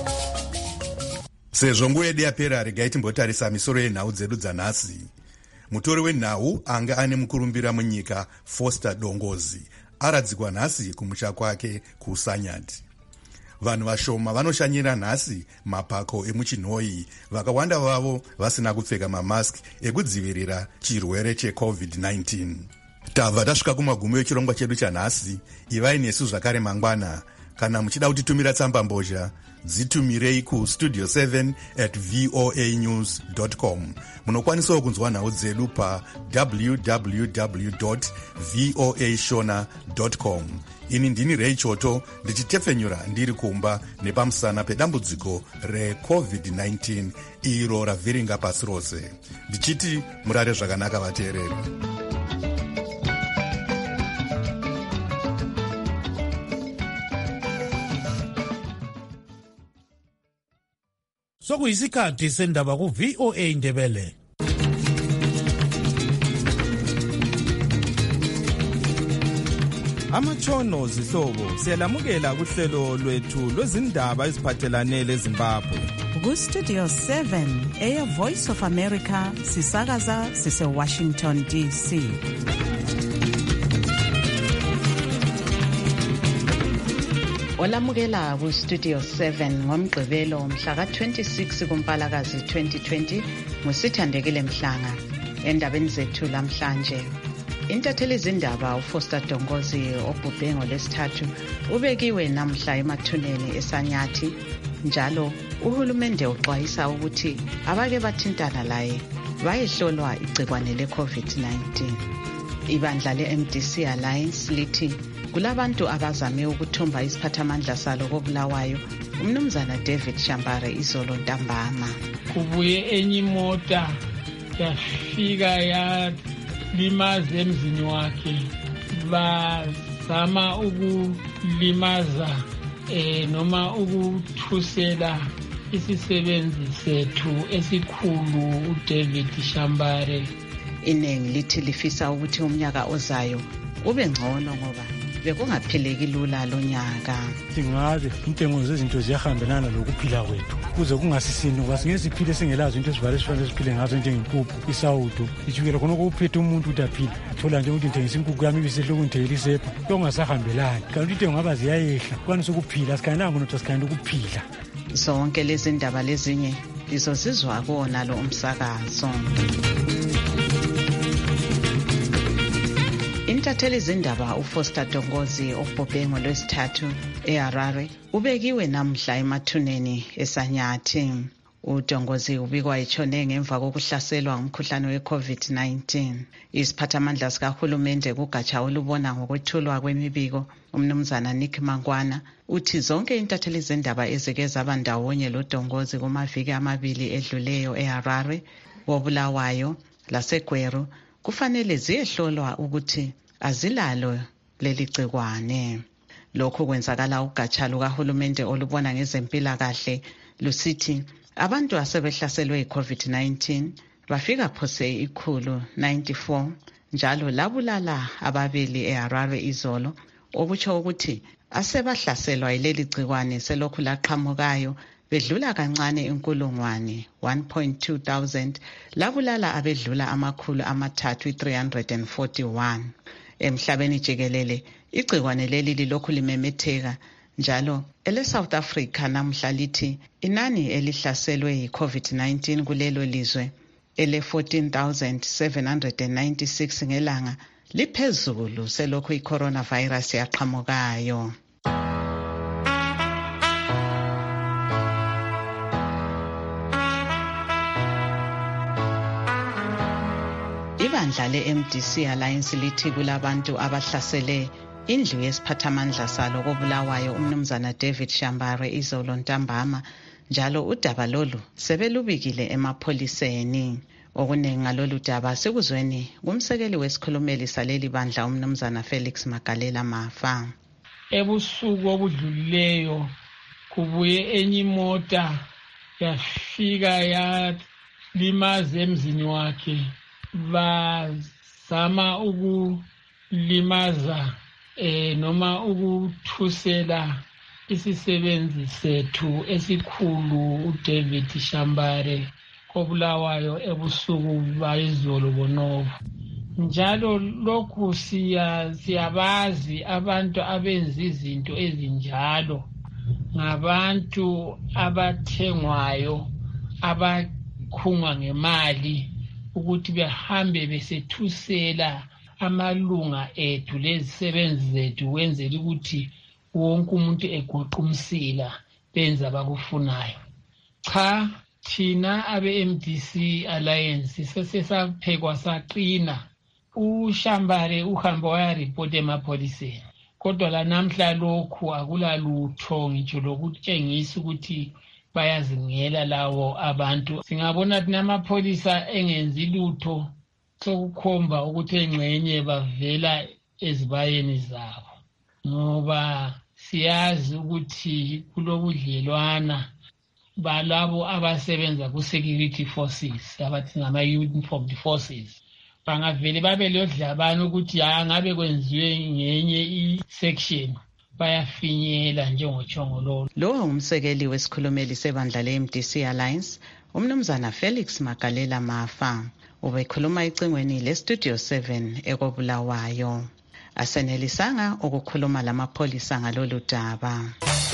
Sezvo nguva yedu yapera regai timbotarisa misoro yenhau dzedu dzanhasi. mutori wenhau anga ane mukurumbira munyika Foster Dongozi aradzikwa nhasi kumusha kwake kuSanyati. Vanhu vashoma vanoshanyira nhasi mapako emuchinhoi, vakawanda vavo vasina kupfeka mamask ekudzivirira chirwere checovid nineteen. Tabva tasvika kumagumo echirongwa chedu chanhasi. Ivai nesu zvakare mangwana. Kana muchida kutitumira tsamba mbozha, dzitumirei kustudio seven at voa news dot com. Munokwanisawo kunzwa nhau dzedu pa w w w dot voa shona dot com. Ini ndini Ray Choto ndichitefenyura ndiri kumba nepamusana pedambudziko recovid nineteen iro ravhiringa pasi rose. Ndichiti murare zvakanaka vateereri. Sokuyisikhathi sendaba ku V O A Ndebele. Amatshono zihlobo siyalamukela kuhlelo lwethu lwezindaba eziphathelane leZimbabwe. Ku Studio seven eya Voice of America sisakaza sise Washington D C. Olamukela ku Studio seven ngomgqibelo mhla ka twenty-six kuMpalakazi twenty twenty ngusithandekile Mhlanga. Endabeni zethu lamhlanje, intatheli izindaba uFoster Dongozi obhubhe ngolesithathu ubekiwe namhla emathuneni eSanyati. Njalo uhulumende uxwayisa ukuthi abake bathintana laye bayihlolwa igcikwane lecovid nineteen. Ibandla le-M D C Alliance lithi kulabantu abazame ukuthumba isiphathamandla salo koBulawayo umnumzana David Shambare izolo ntambama. Kubuye enye imota yafika yalimaza emzini wakhe, bazama ukulimaza eh noma ukuthusela isisebenzi sethu esikhulu uDavid Shambare. Inengi lithi lifisa ukuthi umnyaka ozayo ube ngcono ngoba bekungapheleki lula lo nyaka. Singabe intengo zezinto ziyahambelana lokuphila kwethu kuze kungasisini ngoba singeke siphile singelazo into ezivale sifanele siphile ngazo njengempuphu, isawudo, ijukela khona ukuphethe umuntu udaphile. Thola nje ukuthi ngithengisa inkukhu yami ibisehle ukuntela isepha kongasahambelani. Kanti into ngaba ziyayehla kwanisa ukuphila sikhananga nokuthi sikhanda ukuphila. Zonke lezi ndaba lezinye lizozizwa kuona lo umsakazo. Intatheli izindaba uFoster Dongozi obhubhe ngolwesithathu eHarare ubekiwe namhla emathuneni eSanyati. uDongozi ubikwa etshone ngemva kokuhlaselwa ngumkhuhlane wecovid nineteen. Isiphathamandla sikahulumende kugatsha olubona ngokwethulwa kwemibiko umnumzana Nick Mangwana uthi zonke intatheli izindaba ezike zaba ndawonye loDongozi kumaviki amabili edluleyo eHarare, koBulawayo laseGweru kufanele ziyehlolwa ukuthi azilalo leli gcikwane. Lokho kwenzakala ugatsha lukahulumende olubona ngezempilakahle lusithi abantu asebehlaselwe iCovid nineteen bafika phose ikhulu ninety-four njalo labulala ababili eHarare izolo, okutsho ukuthi asebahlaselwa ileli gcikwane selokhu laqhamukayo bedlula kancane inkulungwane one point two thousand labulala abedlula amakhulu amathathu three hundred forty-one. Emhlabeni jikelele igcikwane leli lilokhu limemetheka njalo ele South Africa namhla lithi inani elihlaselwe yiCovid nineteen kulelo lizwe ele fourteen thousand seven hundred ninety-six ngelanga liphezulu selokhu iCoronavirus yaqhamukayo. Ibandla le-M D C Alliance lithi kulabantu abahlasele indlu yesiphathamandla salo koBulawayo umnumzana David Shambare izolo ntambama, njalo udaba lolu sebelubikile emapholiseni. Okuningi ngalolu daba sikuzweni kumsekeli wesikhulumeli saleli bandla umnumzana Felix Magalela Mafa. Ebusuku obudlulileyo kubuye enye imota yafika yalimaza emzini wakhe, bazama ukulimaza eh noma ukuthusela isisebenzi sethu esikhulu uDavid Shambare. koBulawayo ebusuku bayizolo bonovo. Njalo lokhu siya siyabazi abantu abenza izinto ezinjalo ngabantu abathengwayo abakhungwa ngemali ukuthi behambe besethusela amalunga ethu lezisebenzi zethu kwenzela ukuthi wonke umuntu egoqa umsila benza abakufunayo. Cha, thina abe-M D C Alliance sesesaphekwa saqina. uShambare uhamba wayaripota emapholiseni, kodwa la namhla lokhu akulalutho ngitsho lokutshengisa ukuthi bayazingela lawo abantu. Singabona ukuthi namapholisa engenzi lutho sokukhomba ukuthi engxenye bavela ezibayeni zabo, ngoba siyazi ukuthi kulobudlelwana balabo abasebenza ku-security forces abathi ngama-uniformed forces. Bangavele babe lodlabana ukuthi ya ngabe kwenziwe ngenye i-section bayafinyela njengochongololo. Lo umsekeli wesikhulumeli sebandla le-M D C Alliance, umnumzana Felix Magalela Mafa, ubekhuluma ecingweni le-Studio seven ekoBulawayo. Asenelisanga ukukhuluma lamapholisa ngalolu daba.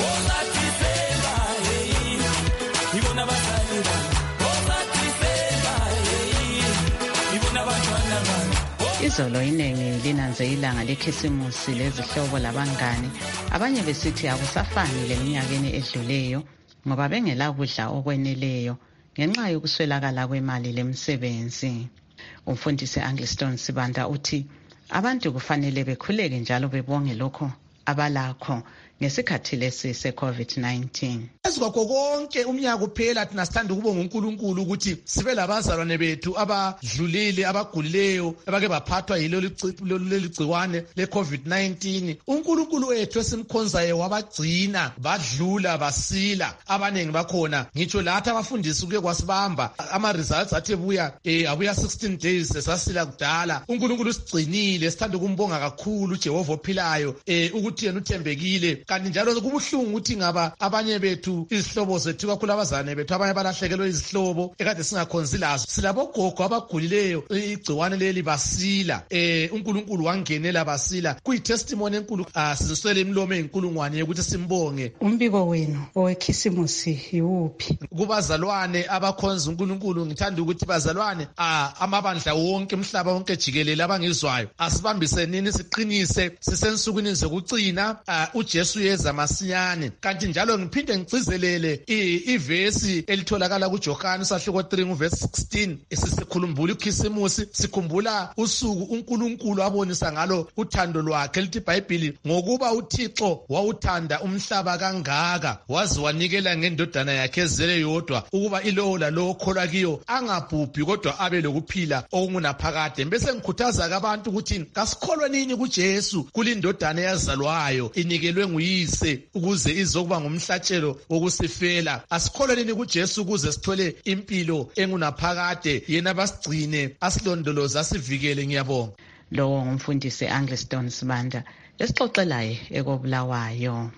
Izolo iningi linanze ilanga lekhisimusi lezihlobo labangani. Abanye besithi akusafani leminyakeni edluleyo ngoba bengela kudla okweneleyo ngenxa yokuswelakala kwemali lemsebenzi. Umfundisi Angliston Sibanda uthi abantu kufanele bekhuleke njalo bebonge lokho abalakho ngesikhathi lesi se-COVID nineteen. Ezikwakho konke umnyaka uphela thina sithanda ukubonga uNkulunkulu ukuthi sibe labazalwane bethu abadlulile abagulileyo abake baphathwa yilolu gciwane le-COVID nineteen. uNkulunkulu wethu esimkhonzayo wabagcina badlula basila abanengi bakhona. Ngitsho lathi abafundisi kuke kwasibamba ama-results athi ebuya eh abuya sixteen days sesasila kudala. uNkulunkulu sigcinile, sithanda ukumbonga kakhulu uJehova ophilayo eh ukuthi yena uthembekile. Kanti njalo kubuhlungu ukuthi ngaba abanye bethu izihlobo zethu kakhulu abazane bethu abanye balahlekelwe izihlobo ekade singakhonzi lazo. Silabogogo abagulileyo igciwane leli basila, eh uNkulunkulu wangenela basila. Kuyitestimony enkulu asiniswele imlomo enkulungwane ukuthi simbonge. Umbiko wenu owekhisimusi yiwuphi? Kubazalwane abakhonza uNkulunkulu ngithanda ukuthi bazalwane amabandla wonke emhlaba wonke jikelele abangizwayo asibambisenini siqinise sisensukwini zokucina uJesu yeza masinyane. Kanti njalo ngiphinde ngicizelele ivesi elitholakala kuJohane sahluko three verse sixteen esisikhulumbula ikhisimusi sikhumbula usuku uNkulunkulu abonisa ngalo uthando lwakhe. Lithi iBhayibheli ngokuba uThixo wawuthanda umhlaba kangaka waze wanikela ngendodana yakhe ezele yodwa ukuba ilowo lalowo okholwa kiyo angabhubhi kodwa abe lokuphila okungunaphakade. Bese ngikhuthaza abantu ukuthi kasikholwe nini kuJesu kulindodana yazalwayo inikelwe nguyise ukuze izokuba ngumhlatshelo wokusifela. Asikholwe nini kuJesu ukuze sithole impilo engunaphakade, yena basigcine asilondoloze asivikele. Ngiyabonga. Lo ngumfundisi Angliston Sibanda esixoxelayo ekoBulawayo.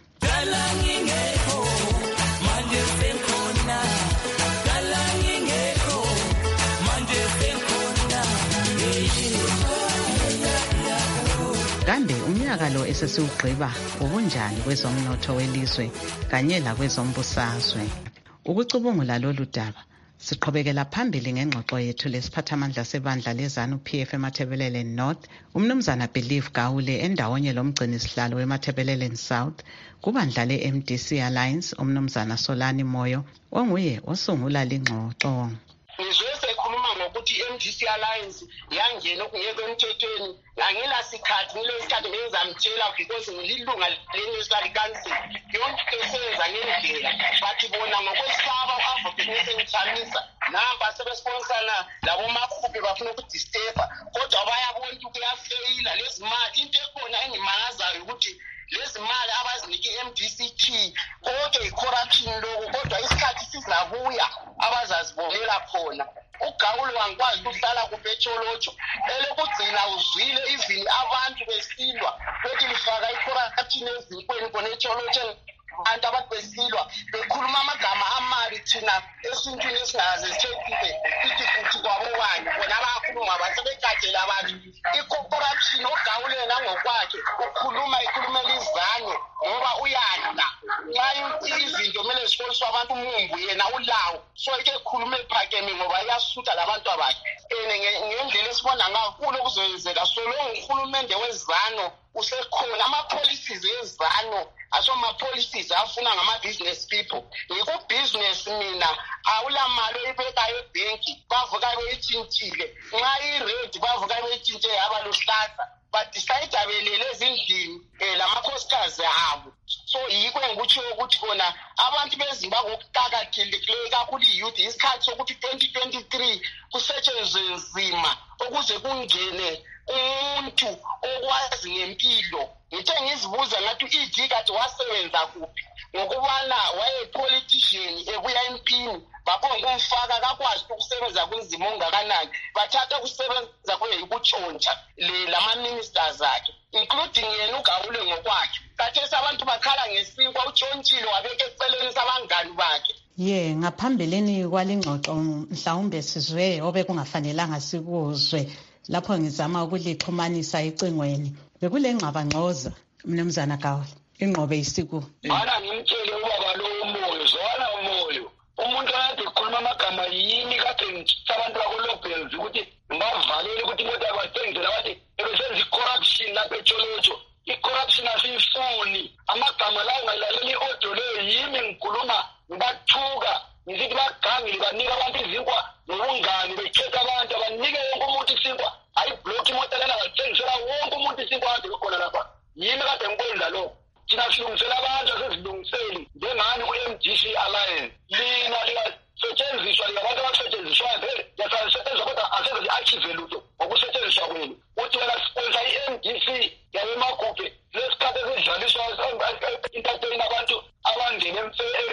Kambe umnyaka lo esesiwugqiba ubunjani kwezomnotho welizwe kanye lakwezombusazwe? Ukucubungula lolu daba siqhubekela phambili ngengxoxo yethu lesiphathamandla sebandla lezanu P F eMathebelele North, umnumzana Believe Gawule endawonye lomgcini sihlalo weMathebelele South, kubandla le-M D C Alliance umnumzana Solani Moyo onguye osungula lengxoxo. Ngokuthi i-M D C Alliance yangena okungekho emthethweni angela sikhathi ngilo sikhathi ngizamtshela because ngililunga le-National Council yonke esenza ngendlela bathi bona ngokwesaba u-advocate ngichamisa namba sebesponsana labo makhuphe bafuna ukudisturba kodwa bayabona ukuthi kuyafeyila lezi mali. Into ekhona engimangazayo ukuthi lezi mali abazinike i-M D C T kodwa i-corruption lokho, kodwa isikhathi sizabuya abazazibonela khona. uGawule wangikwazi ukuhlala kupetsholotsho elokugcina uzwile izini abantu besilwa ukuthi lifaka i-corruption ezikweni konetsholotsho abantu abantu besilwa bekhuluma amagama amabi thina esintwini esingaze sithekile ithi futhi kwabokanye bona abakhuluma basebekajela abantu i-corruption oGawuleni ngokwakhe ukhuluma ikhulumela izane ngoba uyanda nxa izinto kumele zifoliswe abantu umumbu yena ulawo so ike khulume ephakeme ngoba iyasutha labantu abakhe ngendlela esibona ngakulo kuzoyenzeka so lo uhulumende wezano usekhona ama-policies ezano aso ma-policies afuna ngama-business people ngikubusiness mina awulamali oyibekayo ebhenki bavuka beyitshintshile nxa i-red bavuka beyitshintshe yaba luhlaza badicide abelele ezindlini um lamakhosikazi abo so yikho engikutsho ukuthi khona abantu bezimbabwe okuqakathekileyo kakhulu i-youth isikhathi sokuthi twenty twenty-three kusetshenzwe nzima ukuze kungene umuntu okwazi ngempilo ngithe ngizibuza ngathi i-G kade wasebenza kuphi ngokubana wayepolitician ebuya empini baphongokumfaka kakwazi ukusebenza kunzima ongakanani bathatha ukusebenza kweyikutshontsha lama-ministers akhe including yena uGawule ngokwakhe kathesi abantu bakhala ngesinkwa utshontshile wabeka eceleni sabangani bakhe ye ngaphambeleni kwalingxoxo mhlawumbe sizwe obe kungafanelanga sikuzwe lapho ngizama ukulixhumanisa ecingweni bekule ngxabangxoza mnumzana Gawule ingqobe isiku bana ngimtshele ubaba lo umoyo zwana umoyo umuntu akade ekhuluma amagama yini kade abantu bakolobhels ukuthi ngavalele ukuthi imoto yabathengizela bathi ebesenza i-corruption lapha etsholotsho i-corruption asiyifuni amagama lawo ngayilaleli i-audio leyo yimi ngikhuluma ngibathuka ngisithi bagangile banika abantu izinkwa nobungani becheka abantu abanike wonke umuntu isinkwa ayibhlokhi imoto lena bathengisela wonke umuntu isinkwa kade bekhona lapha yimi kade ngikwenza lokho thina silungisela abantu asezilungiseli njengani ku-M D C Alliance lina likasetshenziswa likabantu abasetshenziswayo vele yasalisetshenziswa kodwa aseze li-achieve lutho ngokusetshenziswa kwenu uthi wena sponsa i-M D C yabemagubhe lesikhathi esidlaliswa entatweni abantu abangene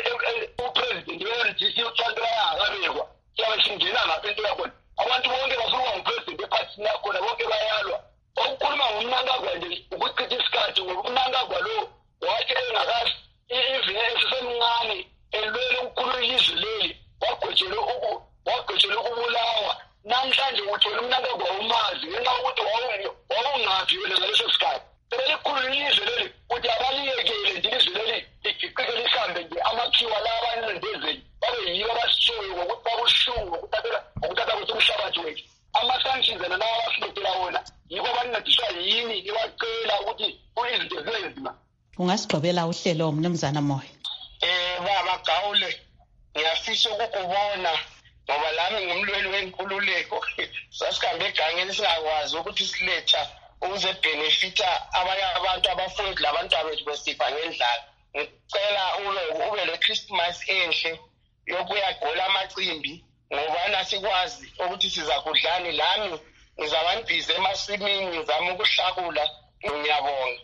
upresident we-M D C utshantura yangakabekwa siyabe singena ngapha into yakhona abantu bonke bafuna uba ngupresident ephathini yakhona bonke bayalwa okukhuluma ngumnankagwa nje ukuchitha isikhathi ngokumnankagwa lo wathi engakazi ivini esisemncane elwele ukukhulula ilizwe leli wagwetshelwe wagwetshelwe ukubulawa namhlanje uthole umnankagwa umazi ngenxa yokuthi wawungaphi wena ngaleso sikhathi sebelikhulula ilizwe leli ukuthi abaliyekele nje ilizwe leli ligiqike lihambe nje amakhiwa la abanendezeni babe yibo abasishoyo ngokuthi babuhlungu ngokuthatha kwethu umhlabathi wethu ama-sanctions ena lawa abasilethela wona yiko abancediswa yini ibacela ukuthi izinto zibe nzima ungasigqibela uhlelo mnumzana Moyo eh baba Gawule ngiyafisa ukukubona ngoba lami ngumlweli wenkululeko sasihambe egangeni singakwazi ukuthi siletha ukuze benefita abanye abantu abafundi labantu abethu besifa ngendlala ngicela ube le Christmas enhle yokuyagola amacimbi ngoba nasikwazi ukuthi siza kudlani lami ngizabambhize emasimini ngizama ukuhlakula ngiyabonga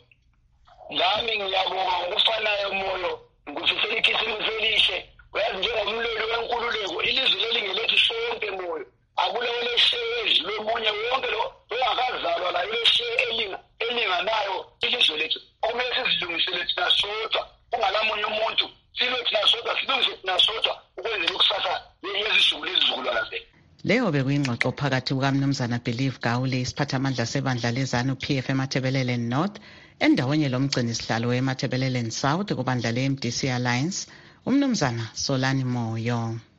lami ngiyabonga ngokufanayo moyo ngifisela ikhisimusi elihle uyazi njengomlweli wenkululeko ilizwe lelingelethu sonke moyo akulewo lesheya edlule omunye wonke lo ongakazalwa la ilesheya elinganayo ilizwe lethu okumele sizilungisele thina sodwa kungalamunye umuntu silwe thina sodwa silungise thina sodwa ukwenzela ikusasa yezizukulu ezizukulwana zethu leyo bekuyingxoxo phakathi kukamnumzana Believe Gawule isiphathamandla sebandla lezanu P F eMathebelele North endaweni lomgcini sihlalo eMathebelele South kubandla le-M D C Alliance umnumzana Solani Moyo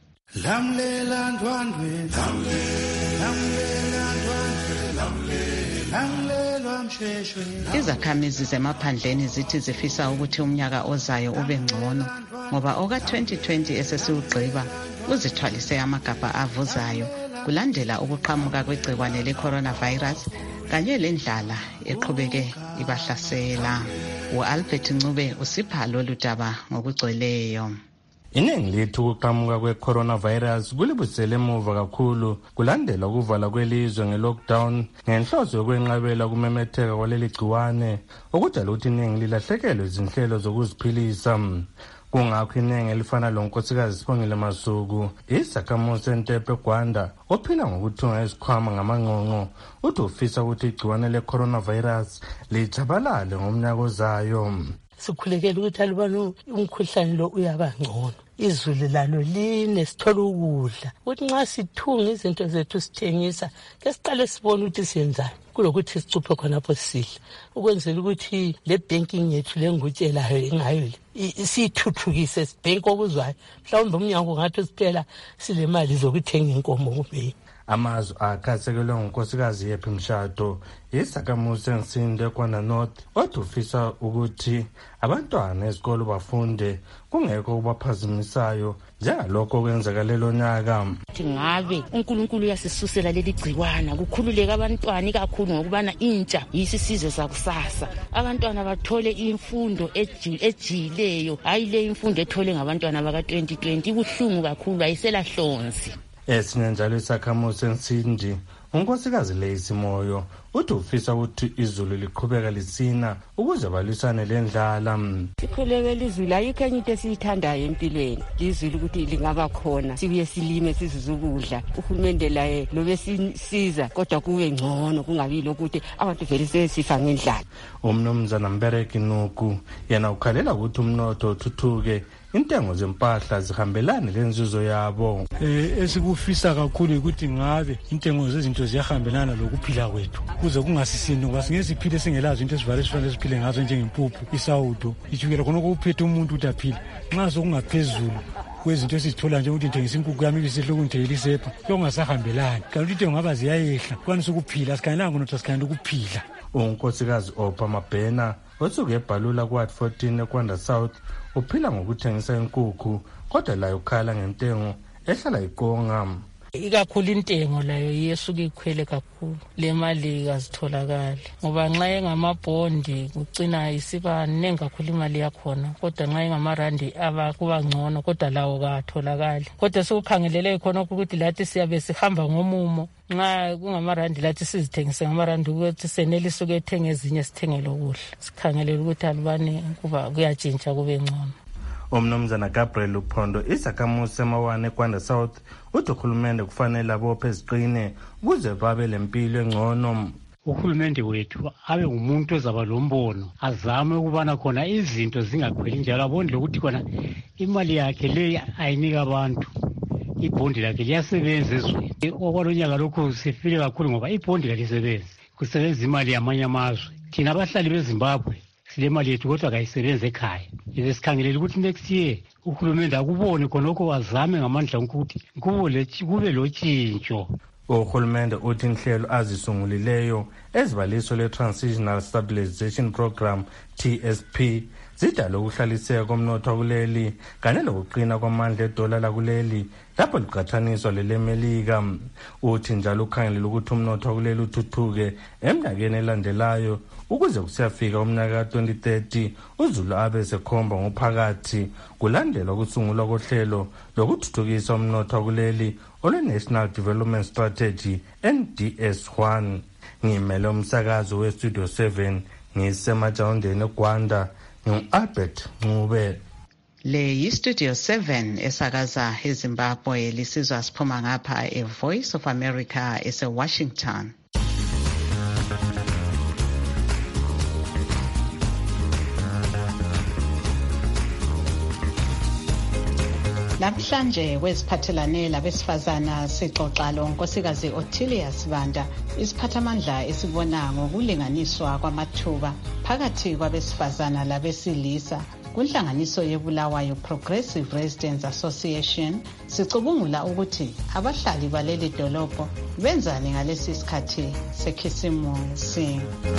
lamlela ndwandwe lamlela ndwandwe lamlela msheshwe izakhamizi zemaphandleni zithi zifisa ukuthi umnyaka ozayo ube ngcono ngoba oka twenty twenty esesiwugqiba uzithwalise amagabha avuzayo kulandela ukuqhamuka kwegcikwane le-coronavirus kanye lendlala eqhubeke ibahlasela u-Albert Ncube usipha lolu daba ngokugcweleyo iningi lethu ukuqhamuka kwe-coronavirus kulibusele emuva kakhulu kulandela ukuvala kwelizwe nge-lockdown ngenhloso yokwenqabela ukumemetheka kwaleli gciwane okudala ukuthi iningi lilahlekelwe izinhlelo zokuziphilisa kungakho iningi elifana lonkosikazi Sibongile Masuku isakhamuzi eNtepe eGwanda ophila ngokuthunga isikhwama ngamangqongqo uthi ufisa ukuthi igciwane le-coronavirus lijabalale ngomnyaka ozayo sikhulekela ukuthi alubana umkhuhlane lo uyabangcono. Izulu lalo line sithola ukudla ukuthi nxa sithunga izinto zethu sithengisa ke siqale sibone ukuthi siyenzani kulokuthi sicuphe khonapho sidla ukwenzela ukuthi le banking yethu lengutshelayo ngayo sithuthukise sibhenki okuzwayo mhlawumbe umnyango ngathi siphela silemali zokuthenga inkomo kube. Amazwi akhasekelwe ngunkosikazi Yephi Mshado isakhamuzi eNsinde eKwana North odufisa ukuthi abantwana esikolo bafunde kungekho kubaphazimisayo njengalokho kwenzeka lelo nyaka. Ngabe uNkulunkulu uyasisusela leli gciwana kukhululeka abantwana ikakhulu ngokubana intsha yisizwe sakusasa. Abantwana bathole imfundo ejileyo hayi le imfundo ethole ngabantwana baka twenty twenty ibuhlungu kakhulu ayiselahlonzi. Esinye njalo isakhamuzi eNsindi unkosikazi Leisimoyo uthi ufisa ukuthi izulu liqhubeka lisina ukuze balwisane lendlala. Sikhulekela izulu ayikho enye into esiyithandayo empilweni izulu ukuthi lingaba khona sibuye silime sizizukudla uhulumende laye lobe sisiza kodwa kube ngcono kungabi lokuthi abantu vele sesifa ngendlala. Umnumzana Mbereki Nuku yena ukhalela ukuthi umnotho uthuthuke intengo zempahla zihambelane lenzuzo yabo. Eh esikufisa kakhulu ukuthi ngabe intengo zezinto ziyahambelana lokuphila kwethu kuze kungasisini ngoba singesiphile singelazo into esivale sifanele siphile ngazo njengempuphu isawudo ijukela khona ukuphethe umuntu utaphila nxa sokungaphezulu kwezinto esizithola nje ukuthi ngithengisa inkukhu yami ibisihlo kunithengela isepha yokungasahambelani kanti into ngaba ziyayehla kwanisa ukuphila sikhanelanga ukuthi sikhanele ukuphila. Unkosikazi Opha Mabhena osuke eBhalula kuWard fourteen eKwanda South uphila ngokuthengisa inkukhu kodwa layo ukhala ngentengo ehlala iqonga. Ikakhulu intengo layo yesuka ikhwele kakhulu le mali kazitholakala ngoba nxa engamabhondi kucina isiba nengi kakhulu imali yakhona kodwa nxa engamarandi aba kuba ngcono kodwa lawo katholakali kodwa sikukhangelele khona ukuthi lathi siyabe sihamba ngomumo nxa kungamarandi lathi sizithengise ngamarandi ukuthi senelise ukuthenga ezinye sithenge lokudla sikhangelele ukuthi alubane kuba kuyatshintsha kube ngcono. Umnumzana Gabriel Uphondo isakhamuzi semawane eKwanda South uthi uhulumende kufanele abophe iziqine ukuze babe lempilo engcono. Uhulumende wethu abe umuntu ozaba lombono azame ukubana khona izinto zingakhweli njalo abondle ukuthi khona imali yakhe le ayinika abantu ibhondi lakhe liyasebenza ezweni. Okwalonyaka lokhu sifile kakhulu ngoba ibhondi kalisebenzi kusebenza imali yamanye amazwe. Thina abahlali beZimbabwe sile mali yethu kodwa kayisebenze ekhaya. Ize sikhangelela ukuthi next year uhulumende akubone khonokho wazame ngamandla ukuthi kube lotshintsho. Uhulumende uthi inhlelo azisungulileyo ezibaliso le-Transitional Stabilization Program T S P zidala ukuhlaliseka komnotho kuleli kanye lokuqina kwamandla edola lakuleli lapho liqhathaniswa lelemelika. Uthi njalo ukhangelela ukuthi umnotho kuleli uthuthuke eminyakeni elandelayo ukuze kusiyafika umnyaka twenty thirty uzulu abe sekhomba ngophakathi kulandelwa ukusungulwa kohlelo lokuthuthukisa umnotho kuleli olwe-National Development Strategy N D S one. Ngimele umsakazo we-Studio seven ngisemajawundeni eGwanda ngu-Albert Ncube. Le yi-Studio seven esakaza eZimbabwe lisizwa siphuma ngapha e-Voice of America ese-Washington. Namhlanje kweziphathelane labesifazana sixoxa lo nkosikazi Ottilia Sibanda isiphathamandla esibona ngokulinganiswa kwamathuba phakathi kwabesifazana labesilisa kunhlanganiso yeBulawayo Progressive Residents Association. Sicubungula ukuthi abahlali baleli dolobho benzani ngalesi sikhathi sekhisimusi.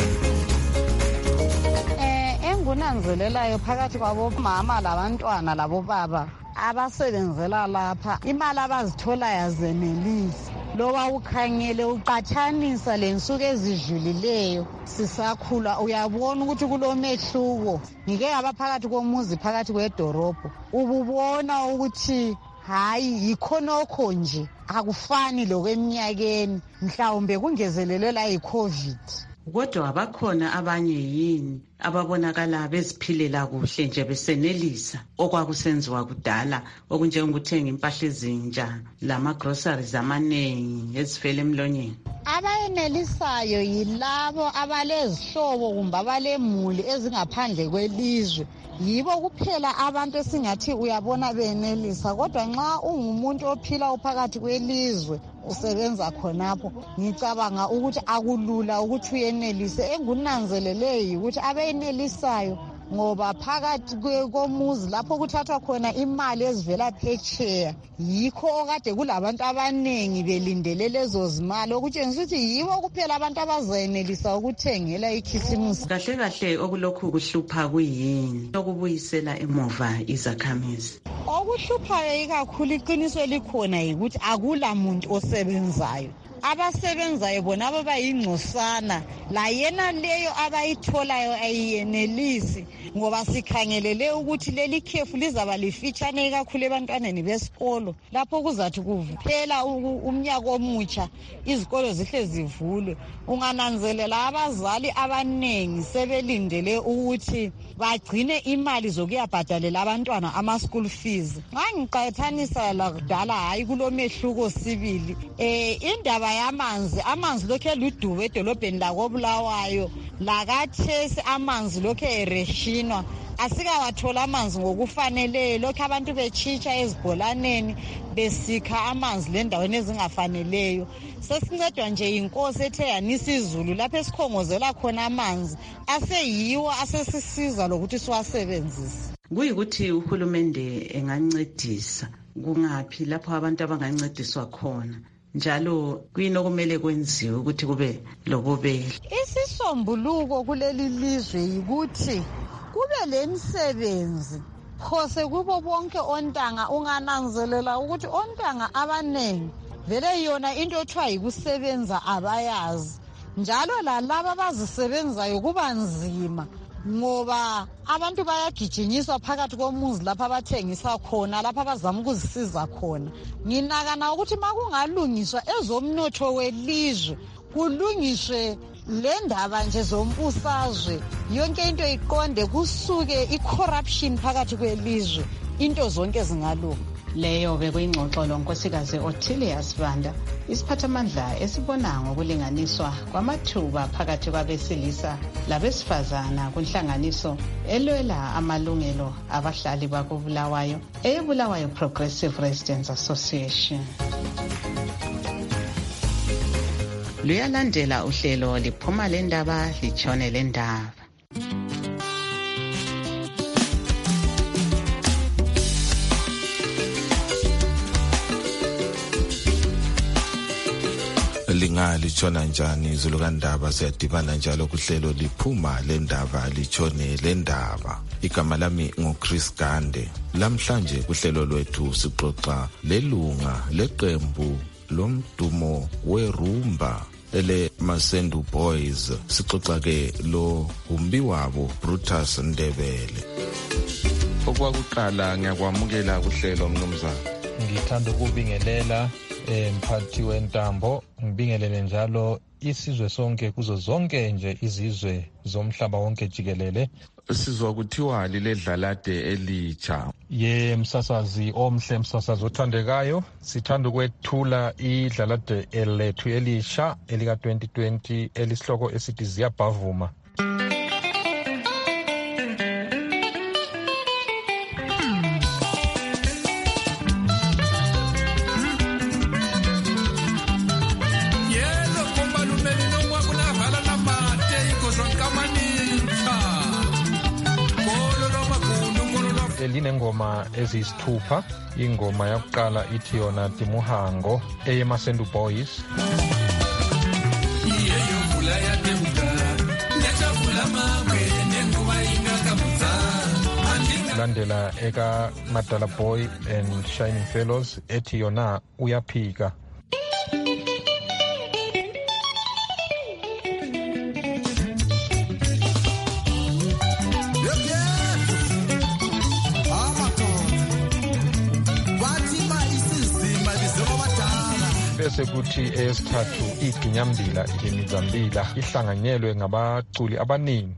Eh engunanzelelayo phakathi kwabomama labantwana labobaba abasebenzela lapha imali abazithola yazenelisa loba ukhangele uqathanisa lensuku ezidlulileyo sisakhula uyabona ukuthi kulomehluko. Ngike abaphakathi komuzi phakathi kwedorobho ububona ukuthi hayi yikhonokho nje akufani lokweminyakeni mhlawumbe kungezelelwe la yiCovid. Kodwa abakhona abanye yini ababonakala beziphilela kuhle nje besenelisa okwakusenziwa kudala okunjengokuthenga impahla ezintsha lama groceries amaningi ezifela emlonyeni? abayenelisayo yilabo abalezihlobo kumbe abalemuli ezingaphandle kwelizwe. Yibo kuphela abantu esingathi uyabona benelisa, kodwa nxa ungumuntu ophila uphakathi kwelizwe usebenza khonapho, ngicabanga ukuthi akulula ukuthi uyenelise. Engunanzeleleyo ukuthi abenelisayo ngoba phakathi komuzi lapho kuthathwa khona imali ezivela phetsheya, yikho okade kulabantu abanengi belindele lezo zimali, okutshengisa ukuthi yibo kuphela abantu abazayenelisa ukuthengela ikhisimusi. Kahle kahle okulokhu kuhlupha kuyini okubuyisela emuva izakhamizi? Okuhluphayo ikakhulu iqiniso elikhona yikuthi akula muntu osebenzayo. Abasebenzayo bona abayingcosana, la yena leyo abayitholayo ayiyenelisi, ngoba sikhangelele ukuthi leli khefu lizaba lifitshane kakhulu ebantwaneni besikolo, lapho kuzathi kuphela umnyaka omutsha izikolo zihle zivulwe. Ungananzelela abazali abanengi sebelindele ukuthi bagcine imali zokuyabhadalela abantwana ama-school fees. Nxa ngiqathanisa lakudala, hayi kulomehluko sibili. Eh indaba yamanzi, amanzi lokhu eludubo edolobheni lakoBulawayo, lakathesi amanzi lokhu ereshinwa, asikawathola amanzi ngokufaneleyo, lokhu abantu betshitsha ezibholaneni besikha amanzi lendaweni ezingafaneleyo. Sesincedwa nje inkosi ethe yanisa izulu lapho esikhongozela khona amanzi aseyiwo asesisiza lokuthi siwasebenzise. Kuyikuthi uhulumende engancedisa kungaphi lapho abantu abangancediswa khona, njalo kuyini okumele kwenziwe ukuthi kube lobubele? Isisombuluko kuleli lizwe yikuthi kube lemisebenzi phose kubo bonke ontanga. Ungananzelela ukuthi ontanga abanengi vele yona into ethiwa yikusebenza abayazi, njalo lalabo abazisebenzayo kuba nzima ngoba abantu bayagijinyiswa phakathi komuzi lapho abathengisa khona, lapho abazama ukuzisiza khona. Nginakana ukuthi makungalungiswa ezomnotho welizwe, kulungiswe le ndaba nje zombusazwe, yonke into iqonde, kusuke i-corruption phakathi kwelizwe, into zonke zingalunga. Leyo bekuyingxoxo lonkosikazi Ottilius Banda, isiphathamandla esibona ngokulinganiswa kwamathuba phakathi kwabesilisa labesifazana kunhlanganiso elwela amalungelo abahlali bakoBulawayo, eBulawayo Progressive Residents Association. Luyalandela uhlelo liphuma lendaba litshone lendaba. Lingali tshona njani izulu kandaba, siyadibana njalo kuhlelo liphuma lendaba litshone lendaba. Igama lami nguChris Gande. Lamhlanje kuhlelo lwethu sixoxa lelunga leqembu lomdumo werumba ele Masendu Boys. Sixoxa ke lo umbi wabo Brutus Ndebele. Okwakuqala ngiyakwamukela kuhlelo mnumzana. Ngithanda ukubingelela emphathi wentambo, ngibingelele njalo isizwe sonke kuzo zonke nje izizwe zomhlaba wonke jikelele. Sizwa kuthiwa liledlalade elitsha. Ye msasazi omhle, msasazi othandekayo, sithanda ukwethula idlalade elethu elisha elika twenty twenty elisihloko esithi Ziyabhavuma. Linengoma eziyisithupha. Ingoma yakuqala ithi yona Timuhango eyeMasendu Boys. Landela eka Madala Boy and Shining Fellows ethi yona Uyaphika. Sekuthi esithathu iginyambila imizambila ihlanganyelwe ngabaculi abaningi.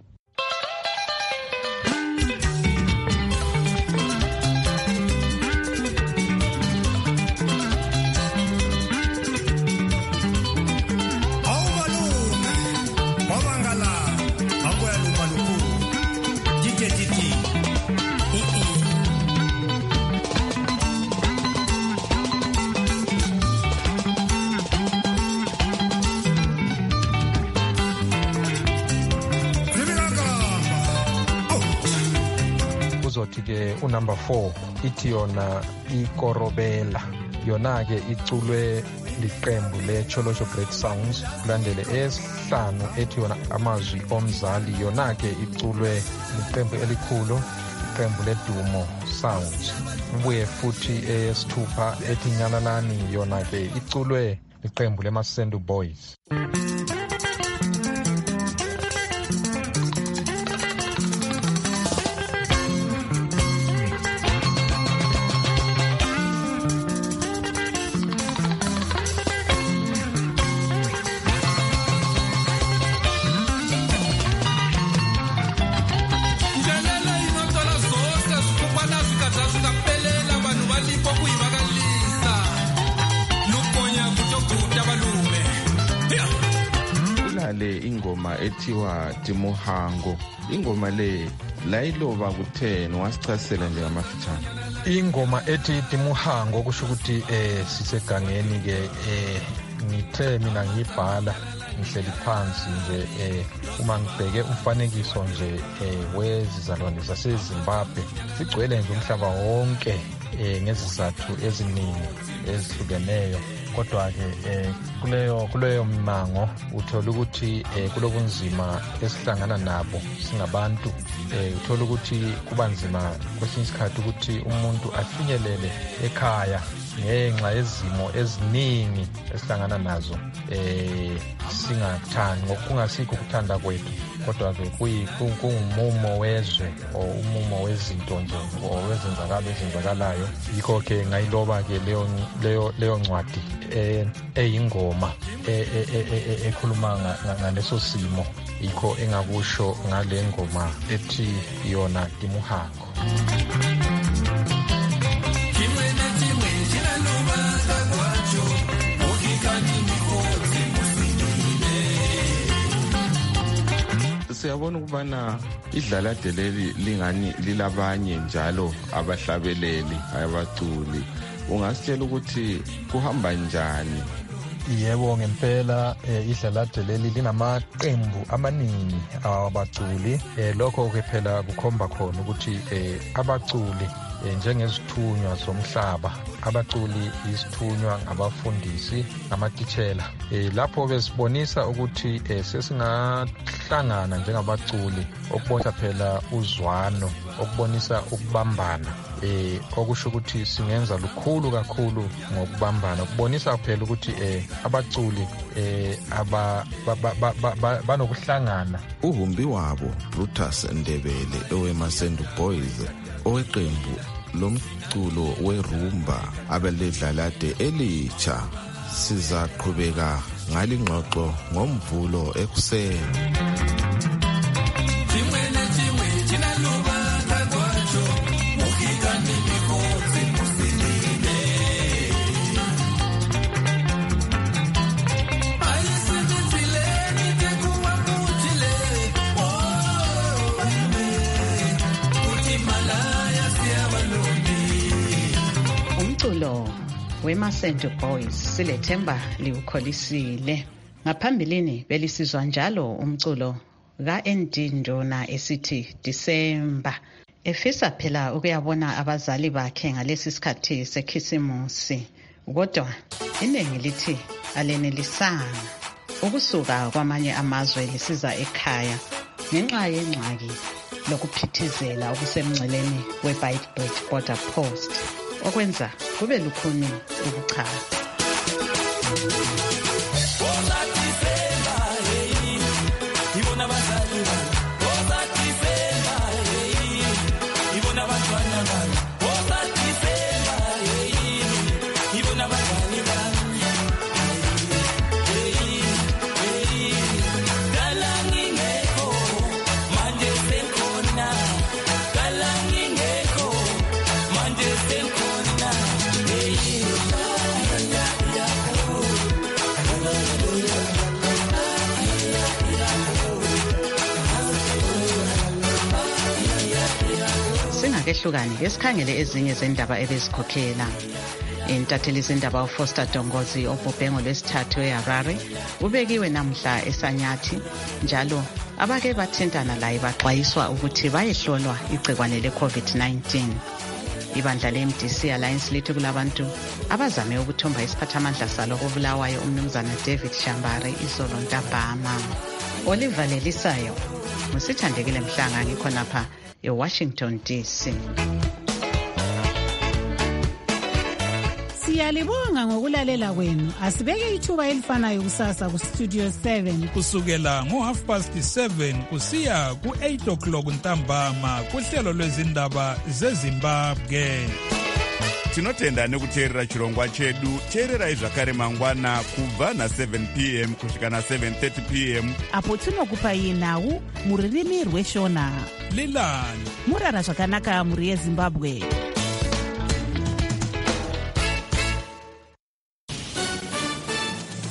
kuzothi-ke unumber four ithi yona ikorobela, yona-ke iculwe liqembu le-Cholosho Great Sounds. Kulandele esihlanu ethi yona amazwi omzali, yona-ke iculwe liqembu elikhulu, iqembu leDumo Sounds. Kubuye futhi eyesithupha ethi Nyalalani, yona-ke iculwe liqembu leMasendu Boys. Ingoma ethiwa Timuhango, ingoma le layiloba kutheni, wasichasela nje ngamafitshane? Ingoma ethi Timuhango kusho ukuthi eh sisegangeni ke eh ngithe mina ngibhala ngihleli phansi nje eh uma ngibheke umfanekiso nje eh wezizalwane zaseZimbabwe sigcwele nje umhlaba wonke eh ngezizathu eziningi ezihlukeneyo. Kodwa-ke eh kuleyo kuleyo mmango uthola ukuthi eh kulobunzima esihlangana nabo singabantu, eh uthola ukuthi kuba nzima kwesinye isikhathi ukuthi umuntu afinyelele ekhaya ngenxa yezimo eziningi esihlangana nazo, eh singathandi ngokungasikho ukuthanda kwethu, kodwa-ke kungumumo wezwe or umumo wezinto nje owezenzakalo ezenzakalayo. Yikho-ke ngayiloba-ke leyo leyo leyo ncwadi eyingoma ekhuluma ngaleso simo. Yikho engakusho ngale ngoma ethi yona Timuhango. Siyabona ukubana idlalade leli lingani lilabanye njalo abahlabeleli abaculi, ungasitshela ukuthi kuhamba njani? Yebo, ngempela idlalade leli linamaqembu amaningi abaculi. Lokho ke phela kukhomba khona ukuthi abaculi njengezithunywa zomhlaba, abaculi isithunywa ngabafundisi, ngamatitshela. Lapho besibonisa ukuthi sesingahlangana njengabaculi, okubonisa phela uzwano, okubonisa ukubambana, eh okusho ukuthi singenza lukhulu kakhulu ngokubambana, ukubonisa phela ukuthi eh abaculi eh aba banokuhlangana. Uhumbi wabo Brutus Ndebele oweMasendu Boys, oweqembu lomculo werumba abeledlalade elitsha. Sizaqhubeka ngalingxoxo ngomvulo ekuseni. Umculo weMasendu Boys silethemba liwukholisile. Ngaphambilini belisizwa njalo umculo ka-N D Ndona esithi Disemba, efisa phela ukuyabona abazali bakhe ngalesi sikhathi sekhisimusi, kodwa iningi lithi alenelisanga ukusuka kwamanye amazwe lisiza ekhaya ngenxa yengxaki lokuphithizela okusemngceleni we-Beitbridge border post, okwenza kube lukhuni ukuchaza. Singakehlukani esikhangele ezinye zendaba ebezikhokhela. Intatheli zindaba uFoster Dongozi obhubhe ngolwesithathu eHarare ubekiwe namhla eSanyathi, njalo abake bathintana laye baxwayiswa ukuthi bayehlolwa igcikwane le-covid nineteen. Ibandla le-M D C Alliance lithi kulabantu abazame ukuthumba isiphathamandla salo kobulawayo umnumzana David Shambari izolo ntambama. Oliver Lelisayo, Musithandekile Mhlanga, ngikhonapha eWashington D C. Siyalibonga ngokulalela kwenu. Asibeke ithuba elifanayo kusasa ku Studio seven kusukela ngo half past seven kusiya ku eight o'clock ntambama kuhlelo lwezindaba zeZimbabwe. Tinotenda nekuteerera chirongwa chedu. Teererai zvakare mangwana kubva na seven p m kusvika na seven thirty p m apo tinokupai nhau muririmi rweshona. Lilani murara zvakanaka muri yeZimbabwe.